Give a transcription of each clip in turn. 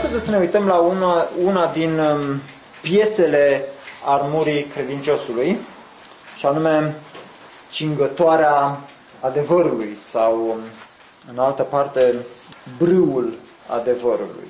căzut să ne uităm la una din piesele armurii credinciosului, și anume cingătoarea adevărului sau, în altă parte, brâul adevărului.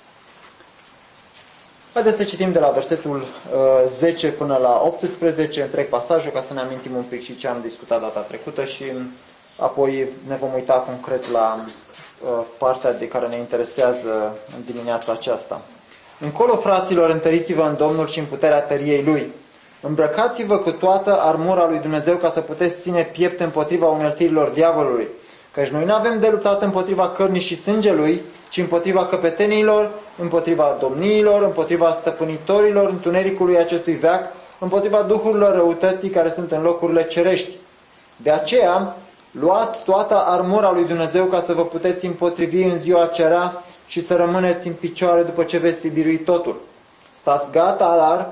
Haideți să citim de la versetul 10 până la 18, întreg pasajul, ca să ne amintim un pic și ce am discutat data trecută și apoi ne vom uita concret la partea de care ne interesează în dimineața aceasta. Încolo, fraților, întăriți-vă în Domnul și în puterea tăriei Lui. Îmbrăcați-vă cu toată armura lui Dumnezeu ca să puteți ține piept împotriva uneltirilor diavolului. Căci noi nu avem de luptat împotriva cărnii și sângelui, ci împotriva căpetenilor, împotriva domniilor, împotriva stăpânitorilor întunericului acestui veac, împotriva duhurilor răutății care sunt în locurile cerești. De aceea, luați toată armura lui Dumnezeu ca să vă puteți împotrivi în ziua aceea și să rămâneți în picioare după ce veți fi biruit totul. Stați gata, dar,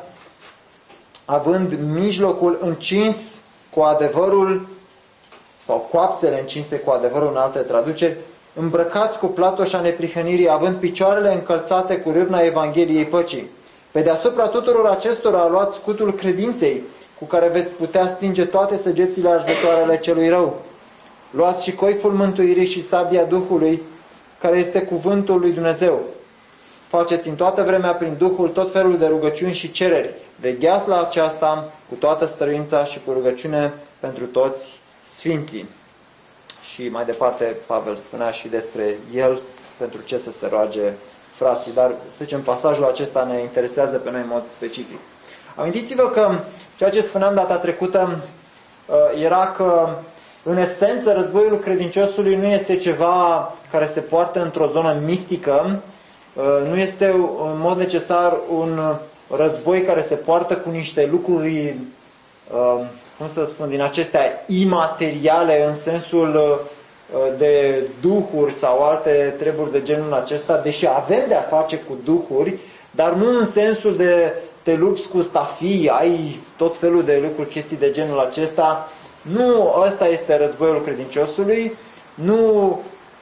având mijlocul încins cu adevărul, sau coapsele încinse cu adevărul în alte traduceri, îmbrăcați cu platoșa neprihănirii, având picioarele încălțate cu râvna Evangheliei păcii. Pe deasupra tuturor acestora luați scutul credinței, cu care veți putea stinge toate săgețile arzătoare ale celui rău. Luați și coiful mântuirii și sabia Duhului, care este cuvântul lui Dumnezeu. Faceți în toată vremea prin Duhul tot felul de rugăciuni și cereri. Vegheați la aceasta cu toată stăruința și cu rugăciune pentru toți sfinții. Și mai departe Pavel spunea și despre el, pentru ce să se roage frații. Dar, să zicem, pasajul acesta ne interesează pe noi în mod specific. Amintiți-vă că ceea ce spuneam data trecută era că, în esență, războiul credinciosului nu este ceva care se poartă într-o zonă mistică, nu este în mod necesar un război care se poartă cu niște lucruri, cum să spun, din acestea imateriale, în sensul de duhuri sau alte treburi de genul acesta, deși avem de a face cu duhuri, dar nu în sensul de te lupți cu stafii, ai tot felul de lucruri, chestii de genul acesta. Nu ăsta este războiul credinciosului, nu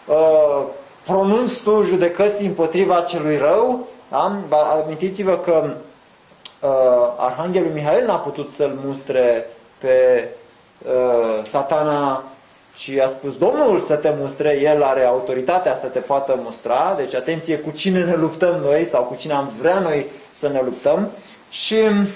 pronunți tu judecății împotriva celui rău. Da? Amintiți-vă că Arhanghelul Mihail n-a putut să-l mustre pe Satana și a spus Domnul să te mustre, el are autoritatea să te poată mustra. Deci atenție cu cine ne luptăm noi sau cu cine am vrea noi să ne luptăm. Și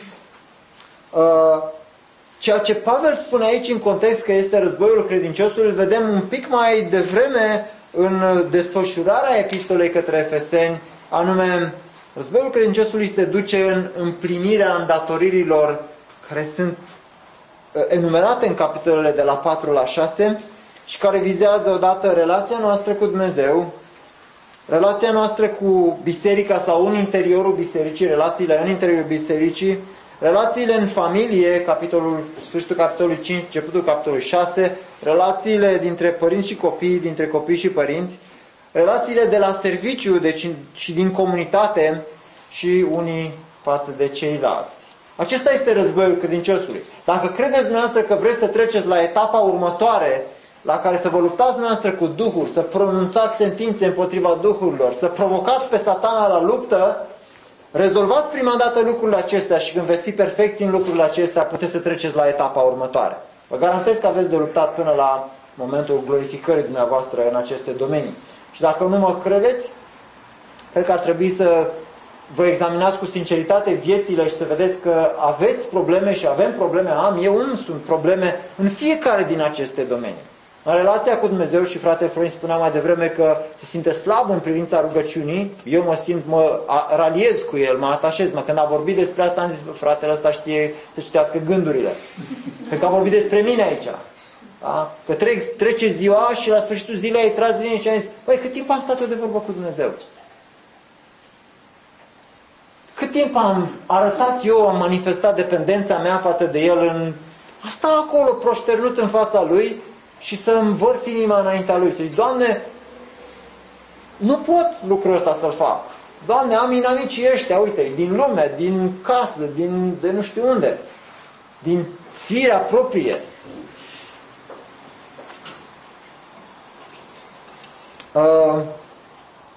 ceea ce Pavel spune aici în context că este războiul credinciosului, îl vedem un pic mai devreme în desfășurarea epistolei către Efeseni, anume războiul credinciosului se duce în împlinirea îndatoririlor care sunt enumerate în capitolele de la 4 la 6 și care vizează odată relația noastră cu Dumnezeu, relația noastră cu biserica sau în interiorul bisericii, relațiile în interiorul bisericii, relațiile în familie, sfârșitul capitolului 5, începutul capitolului 6, relațiile dintre părinți și copii, dintre copii și părinți, relațiile de la serviciu, deci și din comunitate și unii față de ceilalți. Acesta este războiul credinciosului. Dacă credeți dumneavoastră că vreți să treceți la etapa următoare, la care să vă luptați dumneavoastră cu Duhul, să pronunțați sentințe împotriva Duhurilor, să provocați pe Satana la luptă, rezolvați prima dată lucrurile acestea și când veți fi perfecți în lucrurile acestea, puteți să treceți la etapa următoare. Vă garantez că aveți de luptat până la momentul glorificării dumneavoastră în aceste domenii. Și dacă nu mă credeți, cred că ar trebui să vă examinați cu sinceritate viețile și să vedeți că aveți probleme și avem probleme, eu îmi sunt probleme în fiecare din aceste domenii. În relația cu Dumnezeu, și fratele Florin spunea mai devreme că se simte slab în privința rugăciunii, eu mă raliez cu el, mă atașez. Când a vorbit despre asta, am zis, fratele ăsta știe să citească gândurile. Cred că a vorbit despre mine aici. Da? Că trece ziua și la sfârșitul zilei ai tras linie și am zis, băi, cât timp am stat eu de vorbă cu Dumnezeu? Cât timp am arătat eu, am manifestat dependența mea față de El în a sta acolo proșternut în fața Lui și să învărs inima înaintea Lui. Să zic, Doamne, nu pot lucrul ăsta să-l fac. Doamne, am inamicii ăștia, uite, din lume, din casă, de nu știu unde, din firea proprie.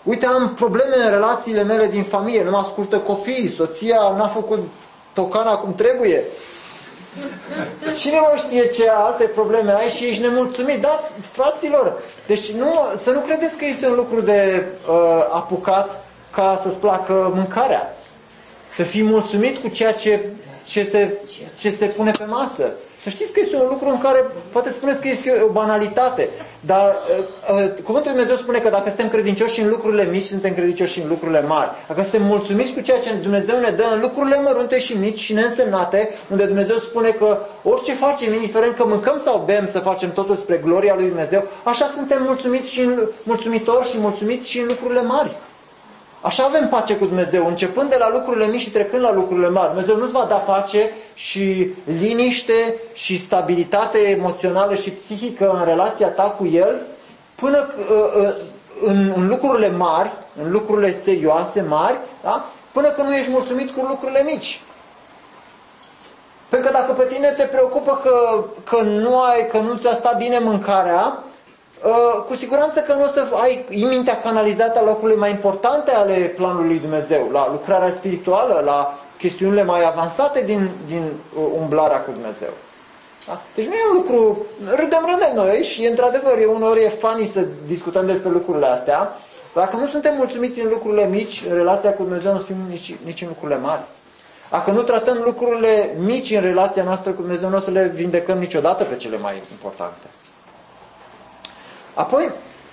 Uite, am probleme în relațiile mele din familie, nu mă ascultă copiii, soția n-a făcut tocana cum trebuie. Cine mă știe ce alte probleme ai și ești nemulțumit? Da, fraților, deci să nu credeți că este un lucru de apucat ca să-ți placă mâncarea. Să fii mulțumit cu ceea ce se pune pe masă. Să știți că este un lucru în care poate spuneți că este o banalitate, dar Cuvântul Lui Dumnezeu spune că dacă suntem credincioși în lucrurile mici, suntem credincioși în lucrurile mari. Dacă suntem mulțumiți cu ceea ce Dumnezeu ne dă în lucrurile mărunte și mici și neînsemnate, unde Dumnezeu spune că orice facem, indiferent că mâncăm sau bem, să facem totul spre gloria Lui Dumnezeu, așa suntem mulțumitori și mulțumiți și în lucrurile mari. Așa avem pace cu Dumnezeu, începând de la lucrurile mici și trecând la lucrurile mari. Dumnezeu nu-ți va da pace și liniște și stabilitate emoțională și psihică în relația ta cu El până în lucrurile mari, în lucrurile serioase, mari, da? Până când nu ești mulțumit cu lucrurile mici. Pentru că dacă pe tine te preocupă că nu ți-a stat bine mâncarea, cu siguranță că nu o să ai mintea canalizată la lucrurile mai importante ale planului lui Dumnezeu, la lucrarea spirituală, la chestiunile mai avansate din umblarea cu Dumnezeu. Da? Deci nu e un lucru, râdem noi și într-adevăr uneori e funny să discutăm despre lucrurile astea. Dacă nu suntem mulțumiți în lucrurile mici, în relația cu Dumnezeu, nu suntem nici în lucrurile mari. Dacă nu tratăm lucrurile mici în relația noastră cu Dumnezeu, nu o să le vindecăm niciodată pe cele mai importante. Apoi,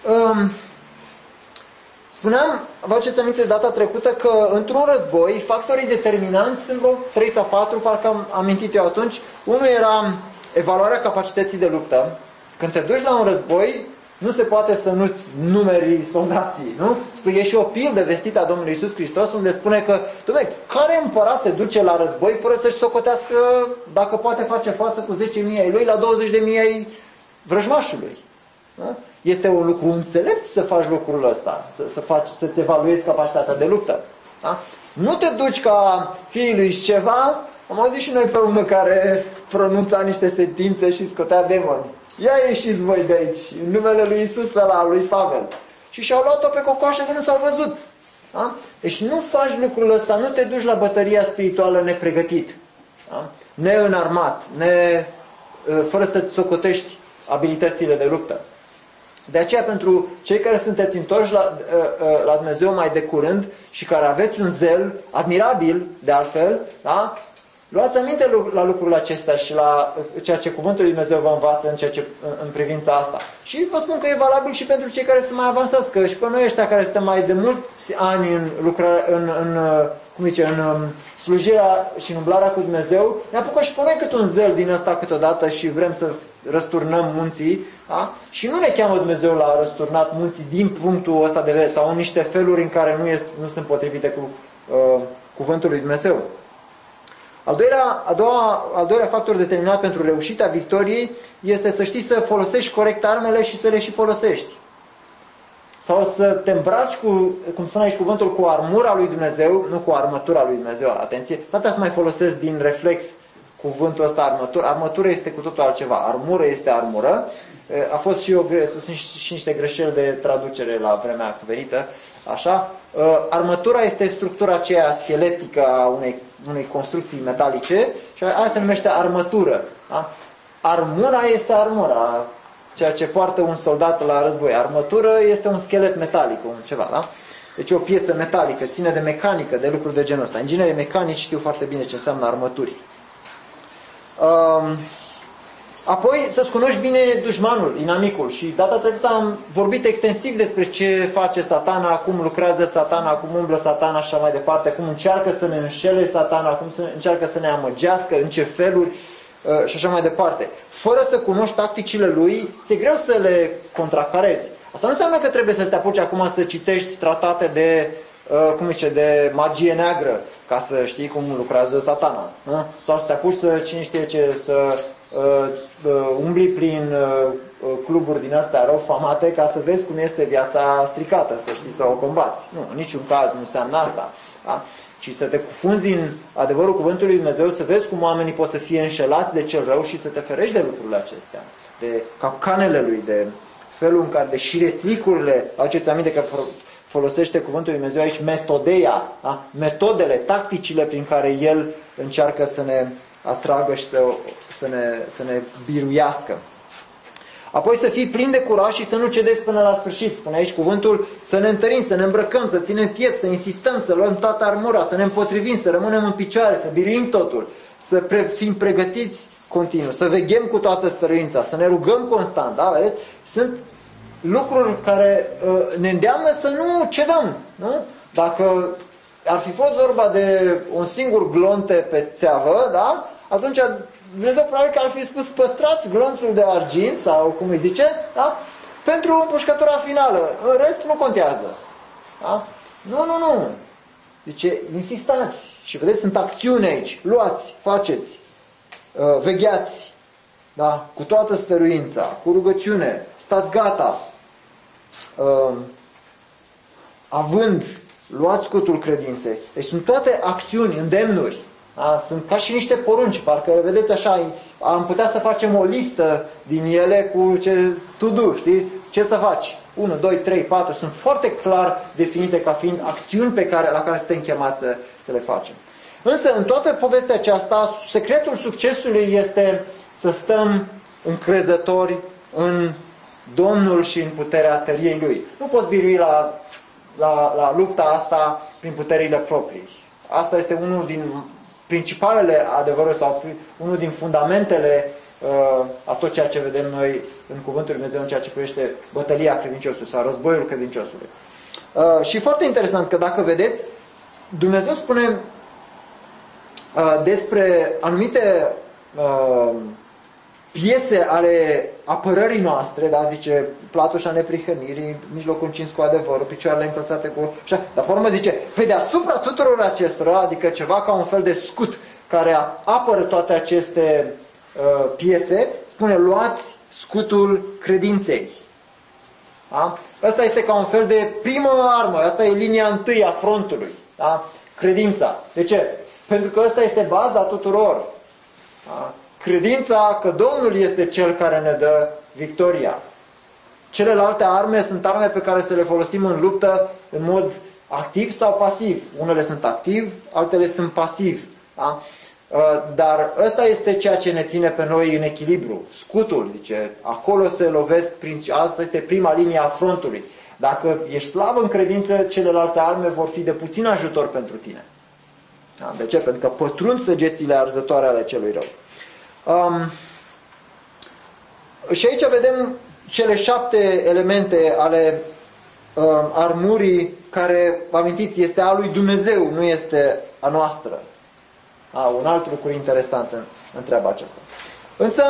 spuneam, vă aduceți aminte data trecută că într-un război, factorii determinanți sunt vreo 3 sau 4, parcă am amintit eu atunci. Unul era evaluarea capacității de luptă. Când te duci la un război, nu se poate să nu-ți numeri soldații, nu? E și o pildă vestită a Domnului Iisus Hristos unde spune că, dom'le, care împărat se duce la război fără să-și socotească dacă poate face față cu 10.000 ai lui la 20.000 ai vrăjmașului? Da? Este un lucru înțelept să faci lucrul ăsta, să-ți evaluezi capacitatea de luptă. Da? Nu te duci ca fiul lui Sceva, am auzit și noi pe unul care pronunța niște sentințe și scotea demoni. Ia ieșiți voi de aici, în numele lui Iisus ăla, lui Pavel. Și și-au luat-o pe cocoașă de nu s-au văzut. Da? Deci nu faci lucrul ăsta, nu te duci la bătălia spirituală nepregătit, da? Neînarmat, fără să-ți socotești abilitățile de luptă. De aceea, pentru cei care sunteți întorși la Dumnezeu mai de curând și care aveți un zel admirabil, de altfel, da? Luați aminte la lucrurile acestea și la ceea ce Cuvântul lui Dumnezeu vă învață în privința asta. Și vă spun că e valabil și pentru cei care sunt mai avansați, că și pe noi ăștia care suntem mai de mulți ani în slujirea și în umblarea cu Dumnezeu, ne apucă și pe noi cât un zel din ăsta câteodată și vrem să răsturnăm munții, da? Și nu ne cheamă Dumnezeu la răsturnat munții din punctul ăsta de vedere sau în niște feluri în care nu sunt potrivite cu Cuvântul lui Dumnezeu. Al doilea factor determinat pentru reușita victoriei este să știi să folosești corect armele și să le și folosești. Sau să te îmbraci cum spune aici cuvântul, cu armura lui Dumnezeu, nu cu armătura lui Dumnezeu, atenție. S-ar putea să mai folosesc din reflex cuvântul ăsta armătură. Armătură este cu totul altceva. Armură este armură. A fost și niște greșeli de traducere la vremea cuvenită. Așa. Armătura este structura aceea scheletică a unei construcții metalice și aia se numește armătură. Da? Armura este armura, ceea ce poartă un soldat la război. Armătură este un schelet metalic, ceva, da? Deci o piesă metalică, ține de mecanică, de lucruri de genul ăsta. Inginerii mecanici știu foarte bine ce înseamnă armături. Apoi să-ți cunoști bine dușmanul, inamicul. Și data trecută am vorbit extensiv despre ce face Satana, cum lucrează Satana, cum umblă Satana și așa mai departe, cum încearcă să ne înșele Satana, cum încearcă să ne amăgească, în ce feluri și așa mai departe. Fără să cunoști tacticile lui, ți-e greu să le contracarezi. Asta nu înseamnă că trebuie să te apuci acum să citești tratate de magie neagră, ca să știi cum lucrează Satana. Nu? Sau să te apuci să umbli prin cluburi din astea rău famate ca să vezi cum este viața stricată, să știi să o combați. Nu, în niciun caz nu înseamnă asta. Da? Ci să te cufunzi în adevărul Cuvântului Lui Dumnezeu, să vezi cum oamenii pot să fie înșelați de cel rău și să te ferești de lucrurile acestea. De capcanele lui, de felul în care, de șiretlicurile, aduceți aminte că folosește cuvântul lui Dumnezeu aici metodeia, da? Metodele, tacticile prin care El încearcă să ne atragă și să ne biruiască. Apoi să fii plin de curaj și să nu cedezi până la sfârșit. Spune aici cuvântul să ne întărim, să ne îmbrăcăm, să ținem piept, să insistăm, să luăm toată armura, să ne împotrivim, să rămânem în picioare, să biruim totul, să fim pregătiți continuu, să veghem cu toată stăruința, să ne rugăm constant. Da? Vedeți? Sunt lucruri care ne îndeamnă să nu cedăm. Nu? Dacă ar fi fost vorba de un singur glonte pe țeavă, da? Atunci Dumnezeu probabil că ar fi spus păstrați glonțul de argint sau cum îi zice, da? Pentru împușcătura finală. În rest nu contează. Da? Nu. Zice, insistați. Și vedeți, sunt acțiuni aici. Luați, faceți, vegheați, da? Cu toată stăruința, cu rugăciune, stați gata, având, luați scutul credinței. Deci sunt toate acțiuni, îndemnuri. Da? Sunt ca și niște porunci, parcă vedeți așa, am putea să facem o listă din ele cu ce to do, știi? Ce să faci? 1, 2, 3, 4, sunt foarte clar definite ca fiind acțiuni la care suntem chemați să le facem. Însă, în toată povestea aceasta, secretul succesului este să stăm încrezători în Domnul și în puterea tăriei Lui. Nu poți birui la lupta asta prin puterile proprii. Asta este unul din principalele adevăruri sau unul din fundamentele a tot ceea ce vedem noi în Cuvântul Lui Dumnezeu în ceea ce privește bătălia credinciosului sau războiul credinciosului. Și foarte interesant că dacă vedeți, Dumnezeu spune despre anumite piese ale apărării noastre, da, zice, platușa neprihănirii, mijlocul încins cu adevărul, picioarele încălțate cu... Așa. Dar pe urmă zice, pe deasupra tuturor acestora, adică ceva ca un fel de scut care apără toate aceste piese, spune, luați scutul credinței. Da? Asta este ca un fel de primă armă, asta e linia întâi a frontului. Da? Credința. De ce? Pentru că ăsta este baza tuturor. Da? Credința că Domnul este Cel care ne dă victoria. Celelalte arme sunt arme pe care să le folosim în luptă în mod activ sau pasiv. Unele sunt activ, altele sunt pasiv. Da? Dar ăsta este ceea ce ne ține pe noi în echilibru. Scutul, zice, acolo se lovesc, asta este prima linie a frontului. Dacă ești slab în credință, celelalte arme vor fi de puțin ajutor pentru tine. Da? De ce? Pentru că pătrund săgețile arzătoare ale celui rău. Și aici vedem cele 7 elemente ale armurii care, vă amintiți, este a lui Dumnezeu, nu este a noastră. Un alt lucru interesant în treaba aceasta. Însă,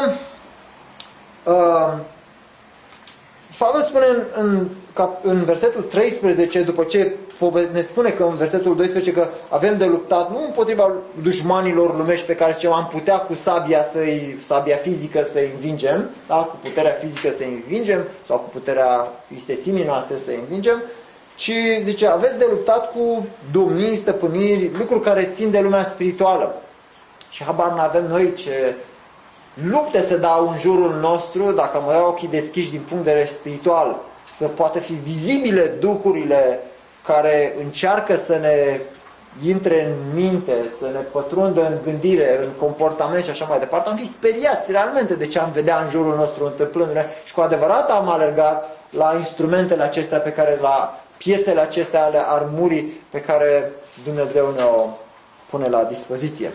Pavel spune în versetul 13, după ce ne spune că în versetul 12 că avem de luptat nu împotriva dușmanilor lumești pe care zicem am putea cu sabia fizică să-i învingem, da? Cu puterea fizică să-i învingem sau cu puterea istețimii noastre să-i învingem, ci zice aveți de luptat cu domnii, stăpâniri, lucruri care țin de lumea spirituală. Și habar n-avem noi ce lupte se dau în jurul nostru, dacă mai au ochii deschiși din punct de vedere spiritual, să poată fi vizibile duhurile care încearcă să ne intre în minte, să ne pătrundă în gândire, în comportament și așa mai departe. Am fi speriați realmente de ce am vedea în jurul nostru întâmplându-ne și cu adevărat am alergat la instrumentele acestea pe care, la piesele acestea ale armurii pe care Dumnezeu ne-o pune la dispoziție.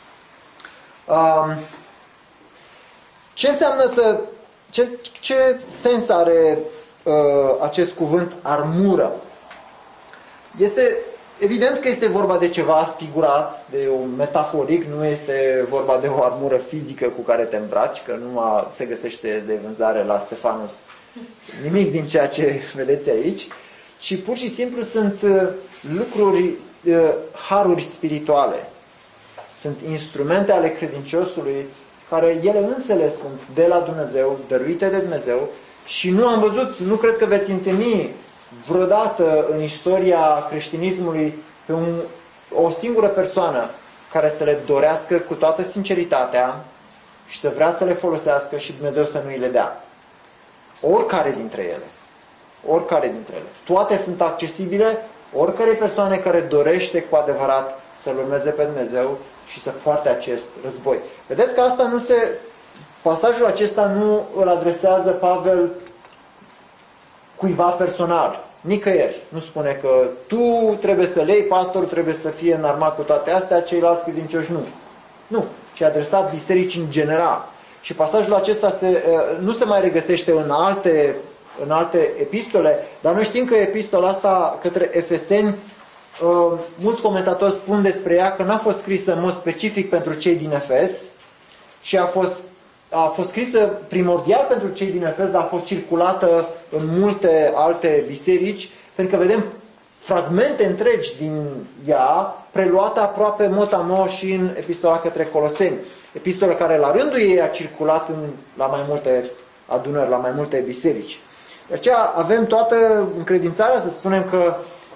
Ce înseamnă ce sens are acest cuvânt armură? Este evident că este vorba de ceva figurat, de un metaforic, nu este vorba de o armură fizică cu care te îmbraci, că nu se găsește de vânzare la Stefanus nimic din ceea ce vedeți aici, ci pur și simplu sunt lucruri, haruri spirituale. Sunt instrumente ale credinciosului care ele însele sunt de la Dumnezeu, dăruite de Dumnezeu și nu cred că veți întâlni vreodată în istoria creștinismului pe o singură persoană care să le dorească cu toată sinceritatea și să vrea să le folosească și Dumnezeu să nu îi le dea. Oricare dintre ele. oricare dintre ele. Toate sunt accesibile oricărei persoane care dorește cu adevărat să-L urmeze pe Dumnezeu și să poarte acest război. Vedeți că pasajul acesta nu îl adresează Pavel cuiva personal. Nicăieri. Nu spune că tu trebuie să le iei, pastorul trebuie să fie înarmat cu toate astea, ceilalți credincioși nu. Nu, ci adresat bisericii în general. Și pasajul acesta nu se mai regăsește în alte epistole, dar noi știm că epistola asta către Efeseni, mulți comentatori spun despre ea că n-a fost scrisă în mod specific pentru cei din Efes, și a fost scrisă primordial pentru cei din Efes, dar a fost circulată în multe alte biserici, pentru că vedem fragmente întregi din ea, preluate aproape mot-a-mot și în epistola către Coloseni. Epistolă care la rândul ei a circulat la mai multe adunări, la mai multe biserici. De aceea avem toată încredințarea să spunem că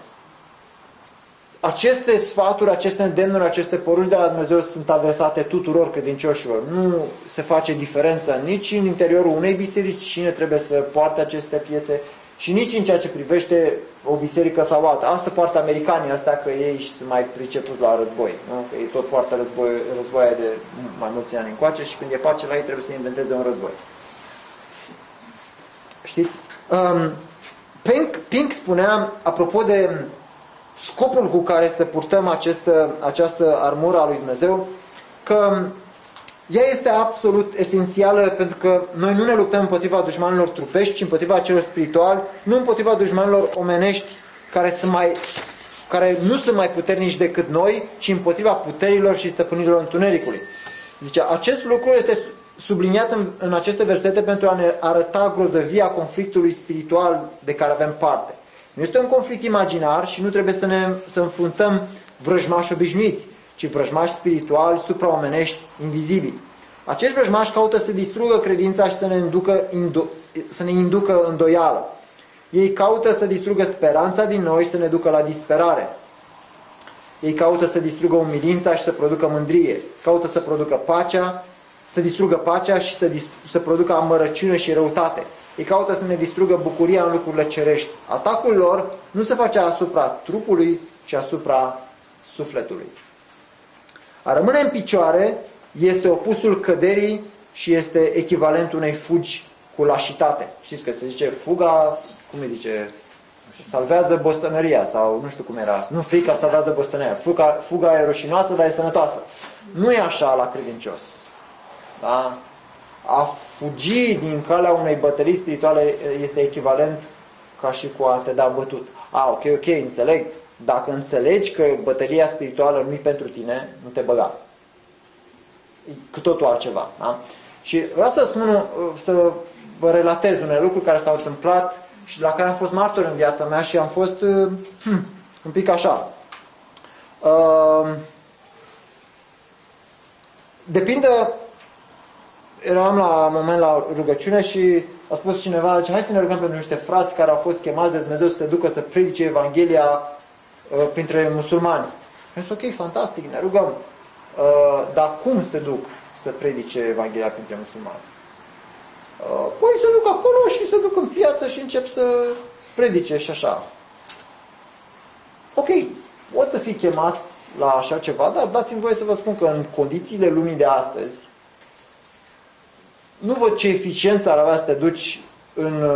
aceste sfaturi, aceste îndemnuri, aceste porunci de la Dumnezeu sunt adresate tuturor credincioșilor. Nu se face diferență nici în interiorul unei biserici cine trebuie să poarte aceste piese și nici în ceea ce privește o biserică sau alta. Asta poartă americanii ăstea că ei sunt mai pricepuți la război. Nu? Că ei tot poartă războaie de mai mulți ani încoace și când e pace la ei trebuie să inventeze un război. Știți? Pink spunea, apropo de scopul cu care să purtăm această armură a lui Dumnezeu, că ea este absolut esențială pentru că noi nu ne luptăm împotriva dușmanilor trupești, ci împotriva celor spirituali, nu împotriva dușmanilor omenești care nu sunt mai puternici decât noi, ci împotriva puterilor și stăpânirilor întunericului. Deci acest lucru este subliniat în aceste versete pentru a ne arăta grozăvia conflictului spiritual de care avem parte. Nu este un conflict imaginar și nu trebuie să înfruntăm vrăjmași obișnuiți, ci vrăjmași spirituali, supraomenești, invizibili. Acești vrăjmași caută să distrugă credința și să ne inducă îndoială. Ei caută să distrugă speranța din noi și să ne ducă la disperare. Ei caută să distrugă umilința și să producă mândrie. Caută să producă pacea, să distrugă pacea și să producă amărăciune și răutate. Ei caută să ne distrugă bucuria în lucrurile cerești. Atacul lor nu se face asupra trupului, ci asupra sufletului. A rămâne în picioare este opusul căderii și este echivalentul unei fugi cu lașitate. Știți că se zice fuga, cum îi zice? Salvează bostănăria sau nu știu cum era. Nu, frica salvează bostănăria. Fuga e rușinoasă, dar e sănătoasă. Nu e așa la credincios. Da? A fugi din calea unei bătălii spirituale este echivalent ca și cu a te da bătut. Ok, înțeleg. Dacă înțelegi că bătălia spirituală nu e pentru tine, nu te băga. E cu totul altceva. Da? Și vreau să spun, să vă relatez unele lucruri care s-au întâmplat și la care am fost martor în viața mea și am fost un pic așa. Depinde. Eram la un moment la rugăciune și a spus cineva, zice, hai să ne rugăm pentru niște frați care au fost chemați de Dumnezeu să se ducă să predice Evanghelia printre musulmani. Am zis, ok, fantastic, ne rugăm. Dar cum se duc să predice Evanghelia printre musulmani? Păi se duc acolo și se duc în piață și încep să predice și așa. Ok, poți să fii chemat la așa ceva, dar dați-mi voie să vă spun că în condițiile lumii de astăzi, nu văd ce eficiență ar avea să te duci în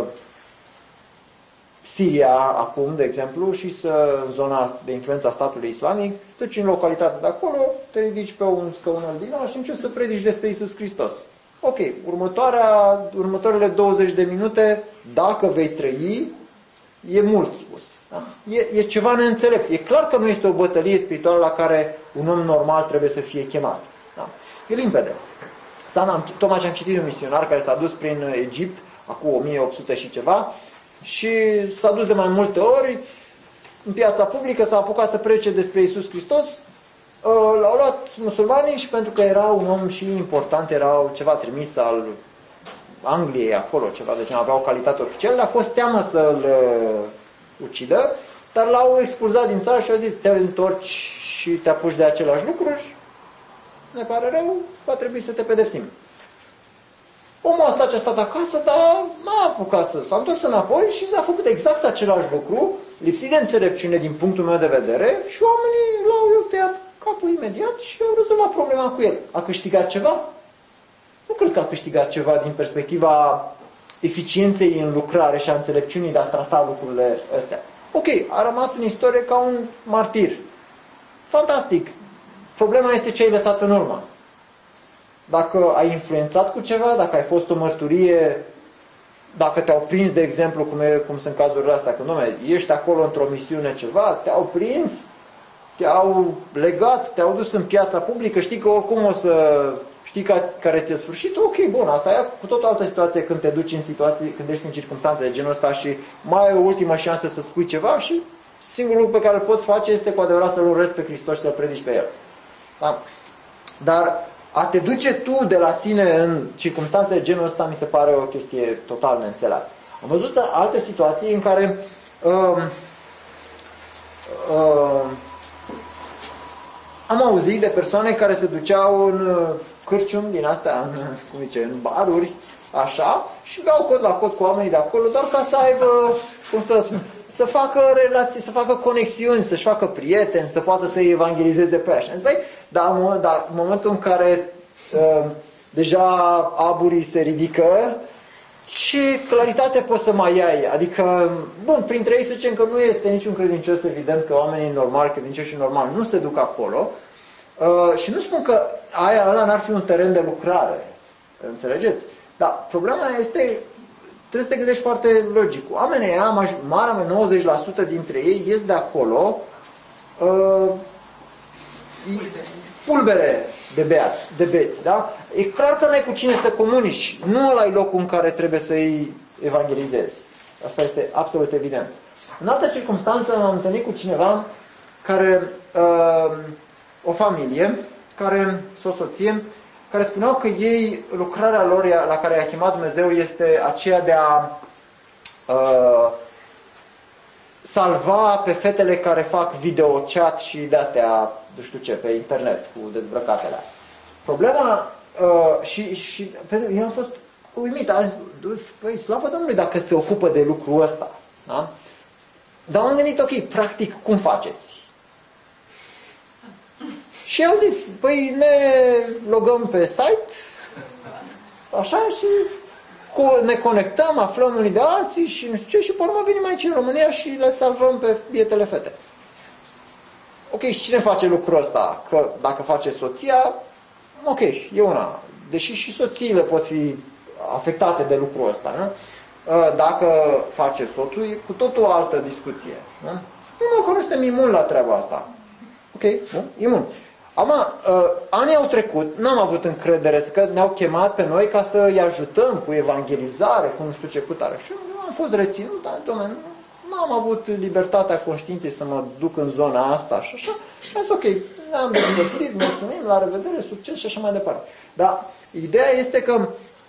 Siria acum, de exemplu, și în zona de influență a statului islamic, te duci în localitatea de acolo, te ridici pe un scaun al divan și începi să predici despre Iisus Hristos. Ok, următoarele 20 de minute, dacă vei trăi, e mult spus. Da? E ceva neînțelept. E clar că nu este o bătălie spirituală la care un om normal trebuie să fie chemat. Da? E limpede. Tocmai ce am citit un misionar care s-a dus prin Egipt, acum 1800 și ceva, și s-a dus de mai multe ori în piața publică, s-a apucat să predice despre Iisus Hristos, l-au luat musulmanii și pentru că era un om și important, era ceva trimis al Angliei acolo, ceva de genul, avea o calitate oficială, a fost teamă să-l ucidă, dar l-au expulzat din țară și au zis, te întorci și te apuci de același lucruri, ne pare rău, va trebui să te pedepsim. Omul ăsta ce a stat acasă, dar n-a apucat s-a întors înapoi și s-a făcut exact același lucru, lipsit de înțelepciune din punctul meu de vedere, și oamenii l-au tăiat capul imediat și au rezolvat problema cu el. A câștigat ceva? Nu cred că a câștigat ceva din perspectiva eficienței în lucrare și a înțelepciunii de a trata lucrurile astea. Ok, a rămas în istorie ca un martir. Fantastic. Problema este ce ai lăsat în urmă. Dacă ai influențat cu ceva, dacă ai fost o mărturie, dacă te-au prins, de exemplu, cum sunt cazurile astea, când ești acolo într-o misiune ceva, te-au prins, te-au legat, te-au dus în piața publică, știi că oricum o să știi care ți-e sfârșitul, ok, bun, asta e cu tot o altă situație când te duci în situații, când ești în circunstanțe de genul ăsta și mai ai o ultimă șansă să spui ceva și singurul lucru pe care îl poți face este cu adevărat să-L urăști pe Hristos și să-L predici pe El. Da? Dar a te duce tu de la sine în circunstanțe de genul ăsta mi se pare o chestie total neînțeleaptă. Am văzut alte situații în care am auzit de persoane care se duceau în cârciumi din astea, în baruri, așa, și beau cod la cod cu oamenii de acolo, doar ca să aibă, cum să spun, să facă relații, să facă conexiuni, să-și facă prieteni, să poată să-i evangelizeze pe așa. Dar în momentul în care deja aburii se ridică, ce claritate poți să mai ai? Adică, bun, printre ei să zicem că nu este niciun credincios, evident că oamenii normali, credincioși și normali, nu se duc acolo. Și nu spun că ăla n-ar fi un teren de lucrare. Înțelegeți? Dar problema este, trebuie să te gândești foarte logic. Oamenii ăia, marea 90% dintre ei ies de acolo pulbere de beți, da? E clar că n-ai cu cine să comunici. Nu ăla e locul în care trebuie să-i evangelizezi. Asta este absolut evident. În altă circunstanță m-am întâlnit cu cineva care, o familie, o soție, care spuneau că ei, lucrarea lor la care i-a chemat Dumnezeu este aceea de a salva pe fetele care fac videochat și de-astea, nu știu ce, pe internet, cu dezbrăcatele. Problema, și eu am fost uimit, am zis, păi, slavă Domnului dacă se ocupă de lucrul ăsta. Da? Dar am gândit, ok, practic, cum faceți? Și am zis, păi ne logăm pe site, așa, și ne conectăm, aflăm unii de alții și nu știu ce, și pe urmă venim aici în România și le salvăm pe bietele fete. Ok, și cine face lucrul ăsta? Că dacă face soția, ok, e una. Deși și soțiile pot fi afectate de lucrul ăsta, nu? Dacă face soțul, e cu tot o altă discuție. Nu? Nu, că nu suntem imuni la treaba asta. Ok, nu? Imun. Anii au trecut, n-am avut încredere că ne-au chemat pe noi ca să îi ajutăm cu evangelizare, cu nu știu ce, cu tare. Și am fost reținut, dar, dom'le, nu am avut libertatea conștiinței să mă duc în zona asta și așa. Și am zis, ok, ne-am despărțit, mulțumim, la revedere, succes și așa mai departe. Dar ideea este că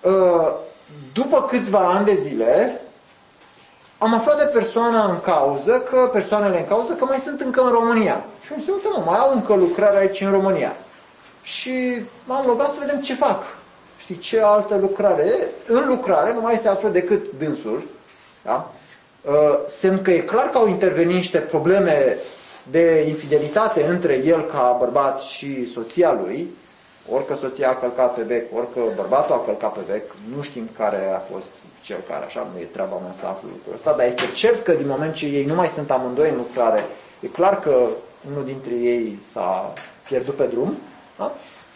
după câțiva ani de zile am aflat de persoanele în cauză că mai sunt încă în România. Și am zis, uite mă, mai au încă lucrare aici în România. Și m-am rugat să vedem ce fac. Știi, ce altă lucrare? În lucrare nu mai se află decât dânsul. Da? Semn că e clar că au intervenit niște probleme de infidelitate între el ca bărbat și soția lui. Orică soția a călcat pe bec, orică bărbatul a călcat pe bec, nu știm care a fost cel care, așa, nu e treaba mea să aflu lucrul ăsta, dar este cert că din moment ce ei nu mai sunt amândoi în lucrare, e clar că unul dintre ei s-a pierdut pe drum, da?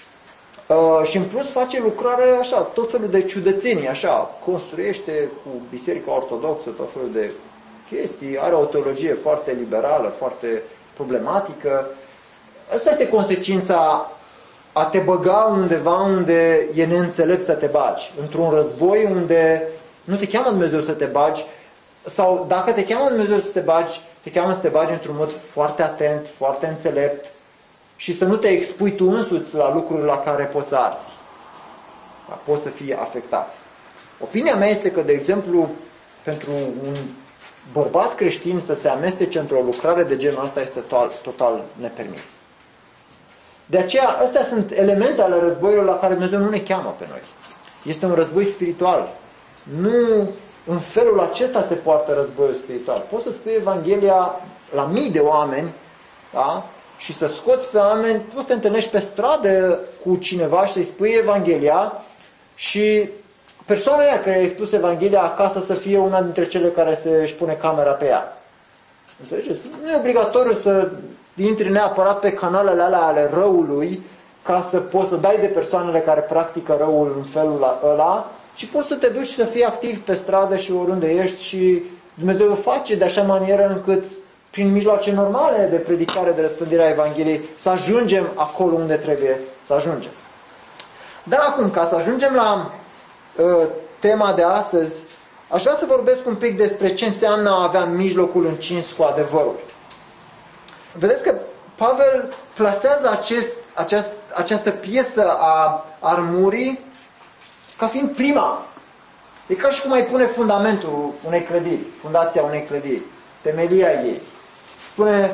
Și în plus face lucrare așa, tot felul de ciudățenii, așa, construiește cu Biserica Ortodoxă tot felul de chestii, are o teologie foarte liberală, foarte problematică. Asta este consecința a te băga undeva unde e neînțelept să te bagi. Într-un război unde nu te cheamă Dumnezeu să te bagi, sau dacă te cheamă Dumnezeu să te bagi, te cheamă să te bagi într-un mod foarte atent, foarte înțelept și să nu te expui tu însuți la lucruri la care poți să arzi. Da? Poți să fii afectat. Opinia mea este că, de exemplu, pentru un bărbat creștin să se amestece într-o lucrare de genul ăsta este total nepermis. De aceea, astea sunt elemente ale războiului la care Dumnezeu nu ne cheamă pe noi. Este un război spiritual. Nu în felul acesta se poartă războiul spiritual. Poți să spui Evanghelia la mii de oameni, da? Și să scoți pe oameni, poți să te întâlnești pe stradă cu cineva și să-i spui Evanghelia și persoana aia care i-a spus Evanghelia acasă să fie una dintre cele care își pune camera pe ea. Înțelegeți? Nu e obligatoriu să intri neapărat pe canalele alea ale răului ca să poți să dai de persoanele care practică răul în felul ăla, ci poți să te duci să fii activ pe stradă și oriunde ești și Dumnezeu o face de așa manieră încât prin mijloace normale de predicare, de răspândire a Evangheliei, să ajungem acolo unde trebuie să ajungem. Dar acum, ca să ajungem la tema de astăzi, aș vrea să vorbesc un pic despre ce înseamnă a avea mijlocul încins cu adevărul. Vedeți că Pavel plasează această piesă a armurii ca fiind prima. E ca și cum ai pune fundamentul unei clădiri, fundația unei clădiri, temelia ei. Spune,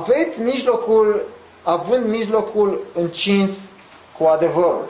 având mijlocul încins cu adevărul.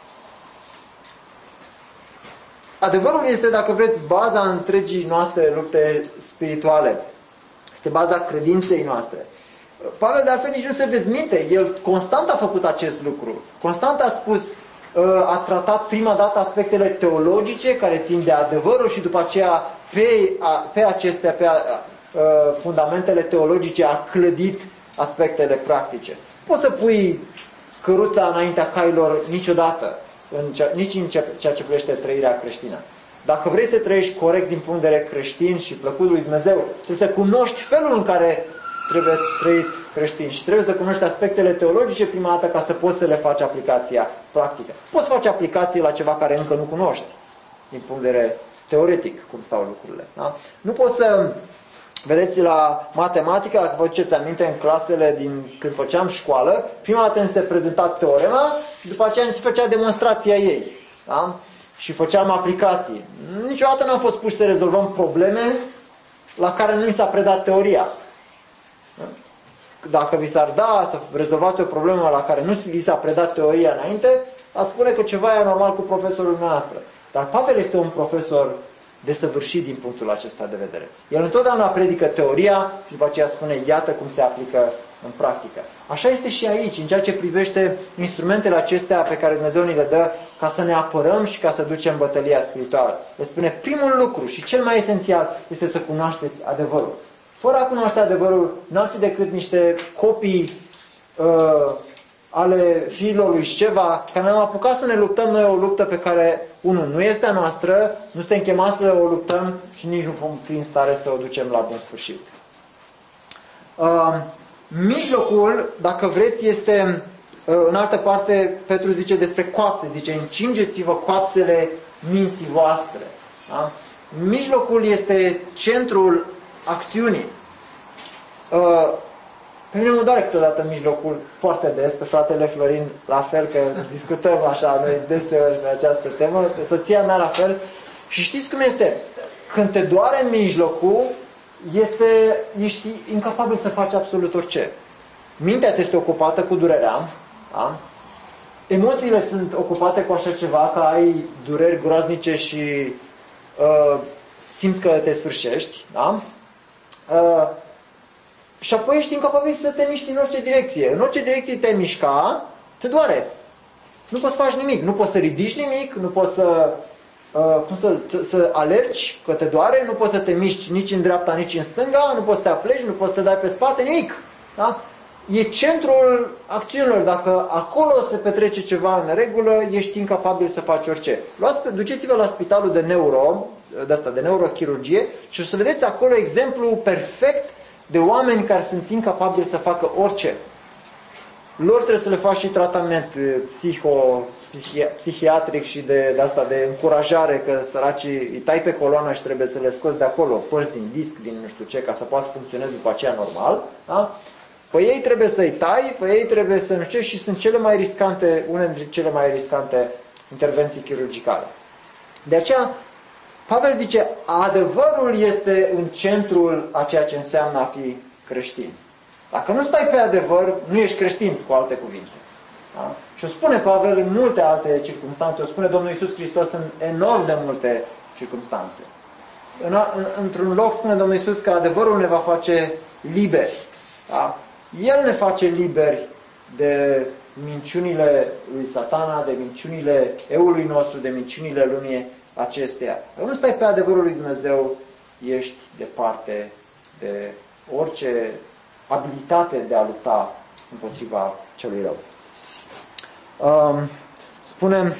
Adevărul este, dacă vreți, baza întregii noastre lupte spirituale. Este baza credinței noastre. Pavel, de altfel, nici nu se dezminte. El constant a făcut acest lucru. Constant a spus, a tratat prima dată aspectele teologice care țin de adevărul și după aceea pe acestea, fundamentele teologice, a clădit aspectele practice. Poți să pui căruța înaintea cailor niciodată, nici în ceea ce privește trăirea creștină. Dacă vrei să trăiești corect din punct de vedere creștin și plăcut lui Dumnezeu, trebuie să cunoști felul în care trebuie trăit creștin și trebuie să cunoști aspectele teologice prima dată ca să poți să le faci aplicația practică. Poți face aplicații la ceva care încă nu cunoști, din punct de vedere teoretic, cum stau lucrurile. Da? Nu poți să... Vedeți, la matematică, dacă vă duceți aminte, în clasele când făceam școală, prima dată ni se prezenta teorema și după aceea ni se făcea demonstrația ei. Da? Și făceam aplicații. Niciodată n-am fost puși să rezolvăm probleme la care nu ni s-a predat teoria. Da? Dacă vi s-ar da să rezolvați o problemă la care nu vi s-a predat teoria înainte, a spune că ceva e anormal cu profesorul noastră. Dar Pavel este un profesor desăvârșit din punctul acesta de vedere. El întotdeauna predică teoria și după aceea spune, iată cum se aplică în practică. Așa este și aici, în ceea ce privește instrumentele acestea pe care Dumnezeu ni le dă ca să ne apărăm și ca să ducem bătălia spirituală. Le spune, primul lucru și cel mai esențial este să cunoașteți adevărul. Fără a cunoaște adevărul, n-ar fi decât niște copii ale fiilor lui Sceva, că ne-am apucat să ne luptăm noi o luptă pe care, unul, nu este a noastră, nu suntem chemați să o luptăm și nici nu vom fi în stare să o ducem la bun sfârșit. Mijlocul, dacă vreți, este, în altă parte, Petru zice despre coapse, zice, încingeți-vă coapsele minții voastre. Da? Mijlocul este centrul acțiunii. Pe mine mă doare câteodată în mijlocul foarte des, pe fratele Florin la fel, că discutăm așa noi deseori pe această temă, pe soția mea la fel. Și știți cum este? Când te doare în mijlocul, ești incapabil să faci absolut orice. Mintea ți este ocupată cu durerea, da? Emoțiile sunt ocupate cu așa ceva, că ai dureri groaznice și simți că te sfârșești, da? Și apoi ești incapabil să te miști în orice direcție. În orice direcție te mișca, te doare. Nu poți să faci nimic. Nu poți să ridici nimic, nu poți să alergi, că te doare, nu poți să te miști nici în dreapta, nici în stânga, nu poți să te apleci, nu poți să te dai pe spate, nimic. Da? E centrul acțiunilor. Dacă acolo se petrece ceva în regulă, ești incapabil să faci orice. Duceți-vă la spitalul de neurochirurgie și o să vedeți acolo exemplu perfect de oameni care sunt incapabili să facă orice. Lor trebuie să le faci și tratament psihiatric și de încurajare, că săracii îi tai pe coloană și trebuie să le scoți de acolo, părți din disc, din nu știu ce, ca să poată să funcționeze după aceea normal. Da? Pe ei trebuie să-i tai, pe ei trebuie să nu știu ce, și sunt unele dintre cele mai riscante intervenții chirurgicale. De aceea, Pavel zice, adevărul este în centrul a ceea ce înseamnă a fi creștin. Dacă nu stai pe adevăr, nu ești creștin, cu alte cuvinte. Da? Și o spune Pavel în multe alte circunstanțe, o spune Domnul Iisus Hristos în enorm de multe circunstanțe. Într-un loc spune Domnul Iisus că adevărul ne va face liberi. Da? El ne face liberi de minciunile lui Satana, de minciunile eului nostru, de minciunile lumii acesteia. Dacă nu stai pe adevărul lui Dumnezeu, ești departe de orice abilitate de a lupta împotriva celui rău. Spune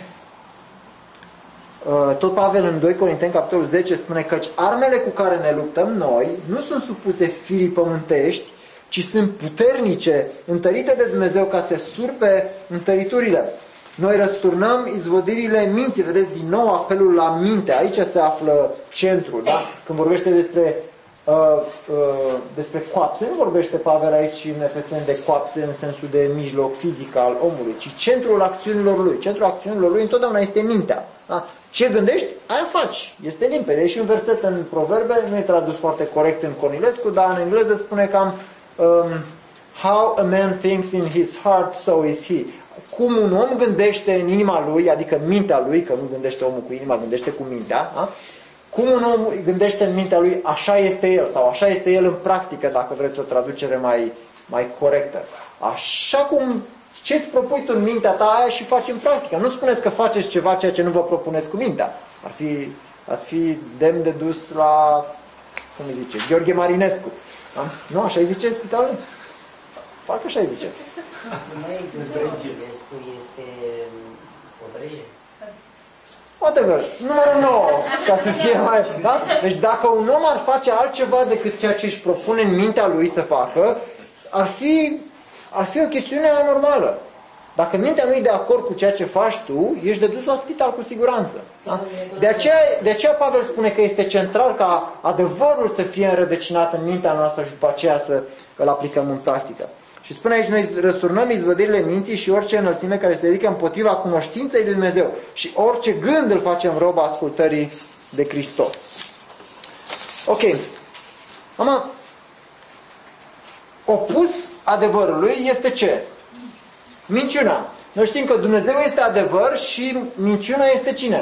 tot Pavel în 2 Corinteni, capitolul 10, spune că armele cu care ne luptăm noi nu sunt supuse firii pământești, ci sunt puternice, întărite de Dumnezeu ca să surpe întăriturile. Noi răsturnăm izvodirile minții. Vedeți din nou apelul la minte. Aici se află centrul. Da? Când vorbește despre coapse, nu vorbește Pavel aici în Efeseni de coapse în sensul de mijloc fizic al omului, ci centrul acțiunilor lui. Centrul acțiunilor lui întotdeauna este mintea. Da? Ce gândești, aia faci. Este limpede. E și un verset în Proverbe, nu e tradus foarte corect în Cornilescu, dar în engleză spune cam how a man thinks in his heart, so is he. Cum un om gândește în inima lui, adică în mintea lui, că nu gândește omul cu inima, gândește cu mintea, da? Cum un om gândește în mintea lui, așa este el, sau așa este el în practică, dacă vreți o traducere mai corectă. Așa cum ce-ți propui tu în mintea ta, aia și faci în practică. Nu spuneți că faceți ceva ceea ce nu vă propuneți cu mintea. Ați fi demn de dus la, cum îi zice, Gheorghe Marinescu. Da? Nu, așa îi zice în spitalul? Parcă așa îi zice. Mai Gheorghinescu este o breje? Whatever, numărul 9, ca să fie mai... Da? Deci dacă un om ar face altceva decât ceea ce își propune în mintea lui să facă, ar fi o chestiune anormală. Dacă mintea nu e de acord cu ceea ce faci tu, ești de dus la spital cu siguranță. Da? De aceea Pavel spune că este central ca adevărul să fie înrădăcinat în mintea noastră și după aceea să îl aplicăm în practică. Și spune aici, noi răsturnăm izvădirile minții și orice înălțime care se ridică împotriva cunoștinței lui Dumnezeu. Și orice gând îl facem rob ascultării de Hristos. Ok. Acum, opus adevărului este ce? Minciuna. Noi știm că Dumnezeu este adevăr și minciuna este cine?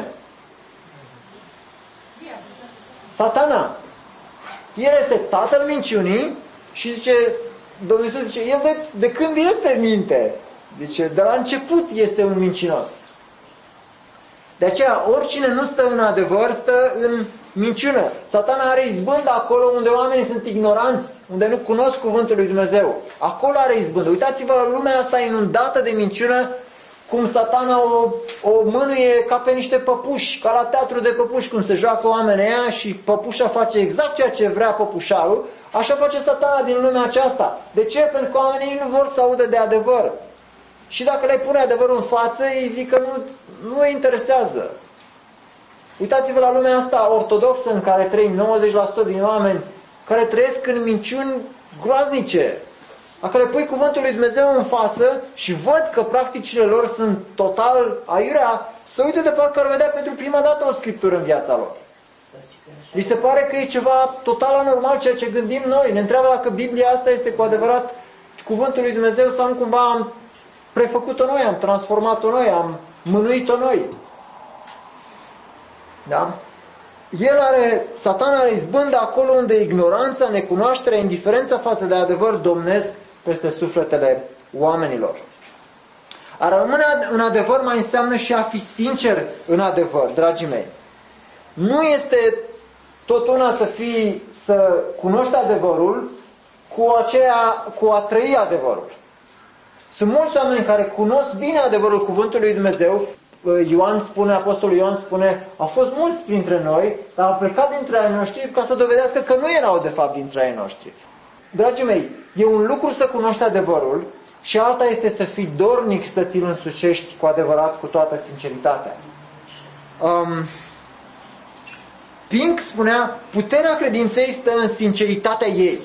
Satana. El este tatăl minciunii și zice, Domnul Iisus zice, el de când este minte? Zice, de la început este un mincinos. De aceea, oricine nu stă în adevăr, stă în minciună. Satana are izbândă acolo unde oamenii sunt ignoranți, unde nu cunosc cuvântul lui Dumnezeu. Acolo are izbândă. Uitați-vă la lumea asta inundată de minciună, cum Satana o mânuie ca pe niște păpuși, ca la teatru de păpuși, cum se joacă oamenii aia și păpușa face exact ceea ce vrea păpușarul, așa face Satana din lumea aceasta. De ce? Pentru că oamenii nu vor să audă de adevăr. Și dacă le pune adevărul în față, ei zic că nu îi interesează. Uitați-vă la lumea asta ortodoxă în care trăim 90% din oameni care trăiesc în minciuni groaznice. Dacă le pui cuvântul lui Dumnezeu în față și văd că practicile lor sunt total aiurea, să uite de parcă ar vedea pentru prima dată o scriptură în viața lor. Li se pare că e ceva total anormal ceea ce gândim noi. Ne întreabă dacă Biblia asta este cu adevărat cuvântul lui Dumnezeu sau nu cumva am prefăcut-o noi, am transformat-o noi, am mânuit-o noi. Da? Satana are izbândă acolo unde ignoranța, necunoașterea, indiferența față de adevăr domnesc peste sufletele oamenilor. A rămâne în adevăr mai înseamnă și a fi sincer în adevăr, dragii mei. Nu este tot una să cunoști adevărul cu a trăi adevărul. Sunt mulți oameni care cunosc bine adevărul cuvântului lui Dumnezeu. Apostolul Ioan spune, au fost mulți printre noi, dar au plecat dintre ai noștri ca să dovedească că nu erau de fapt dintre ai noștri. Dragii mei, e un lucru să cunoști adevărul și alta este să fii dornic să ți-l însușești cu adevărat, cu toată sinceritatea. Pink spunea, puterea credinței stă în sinceritatea ei.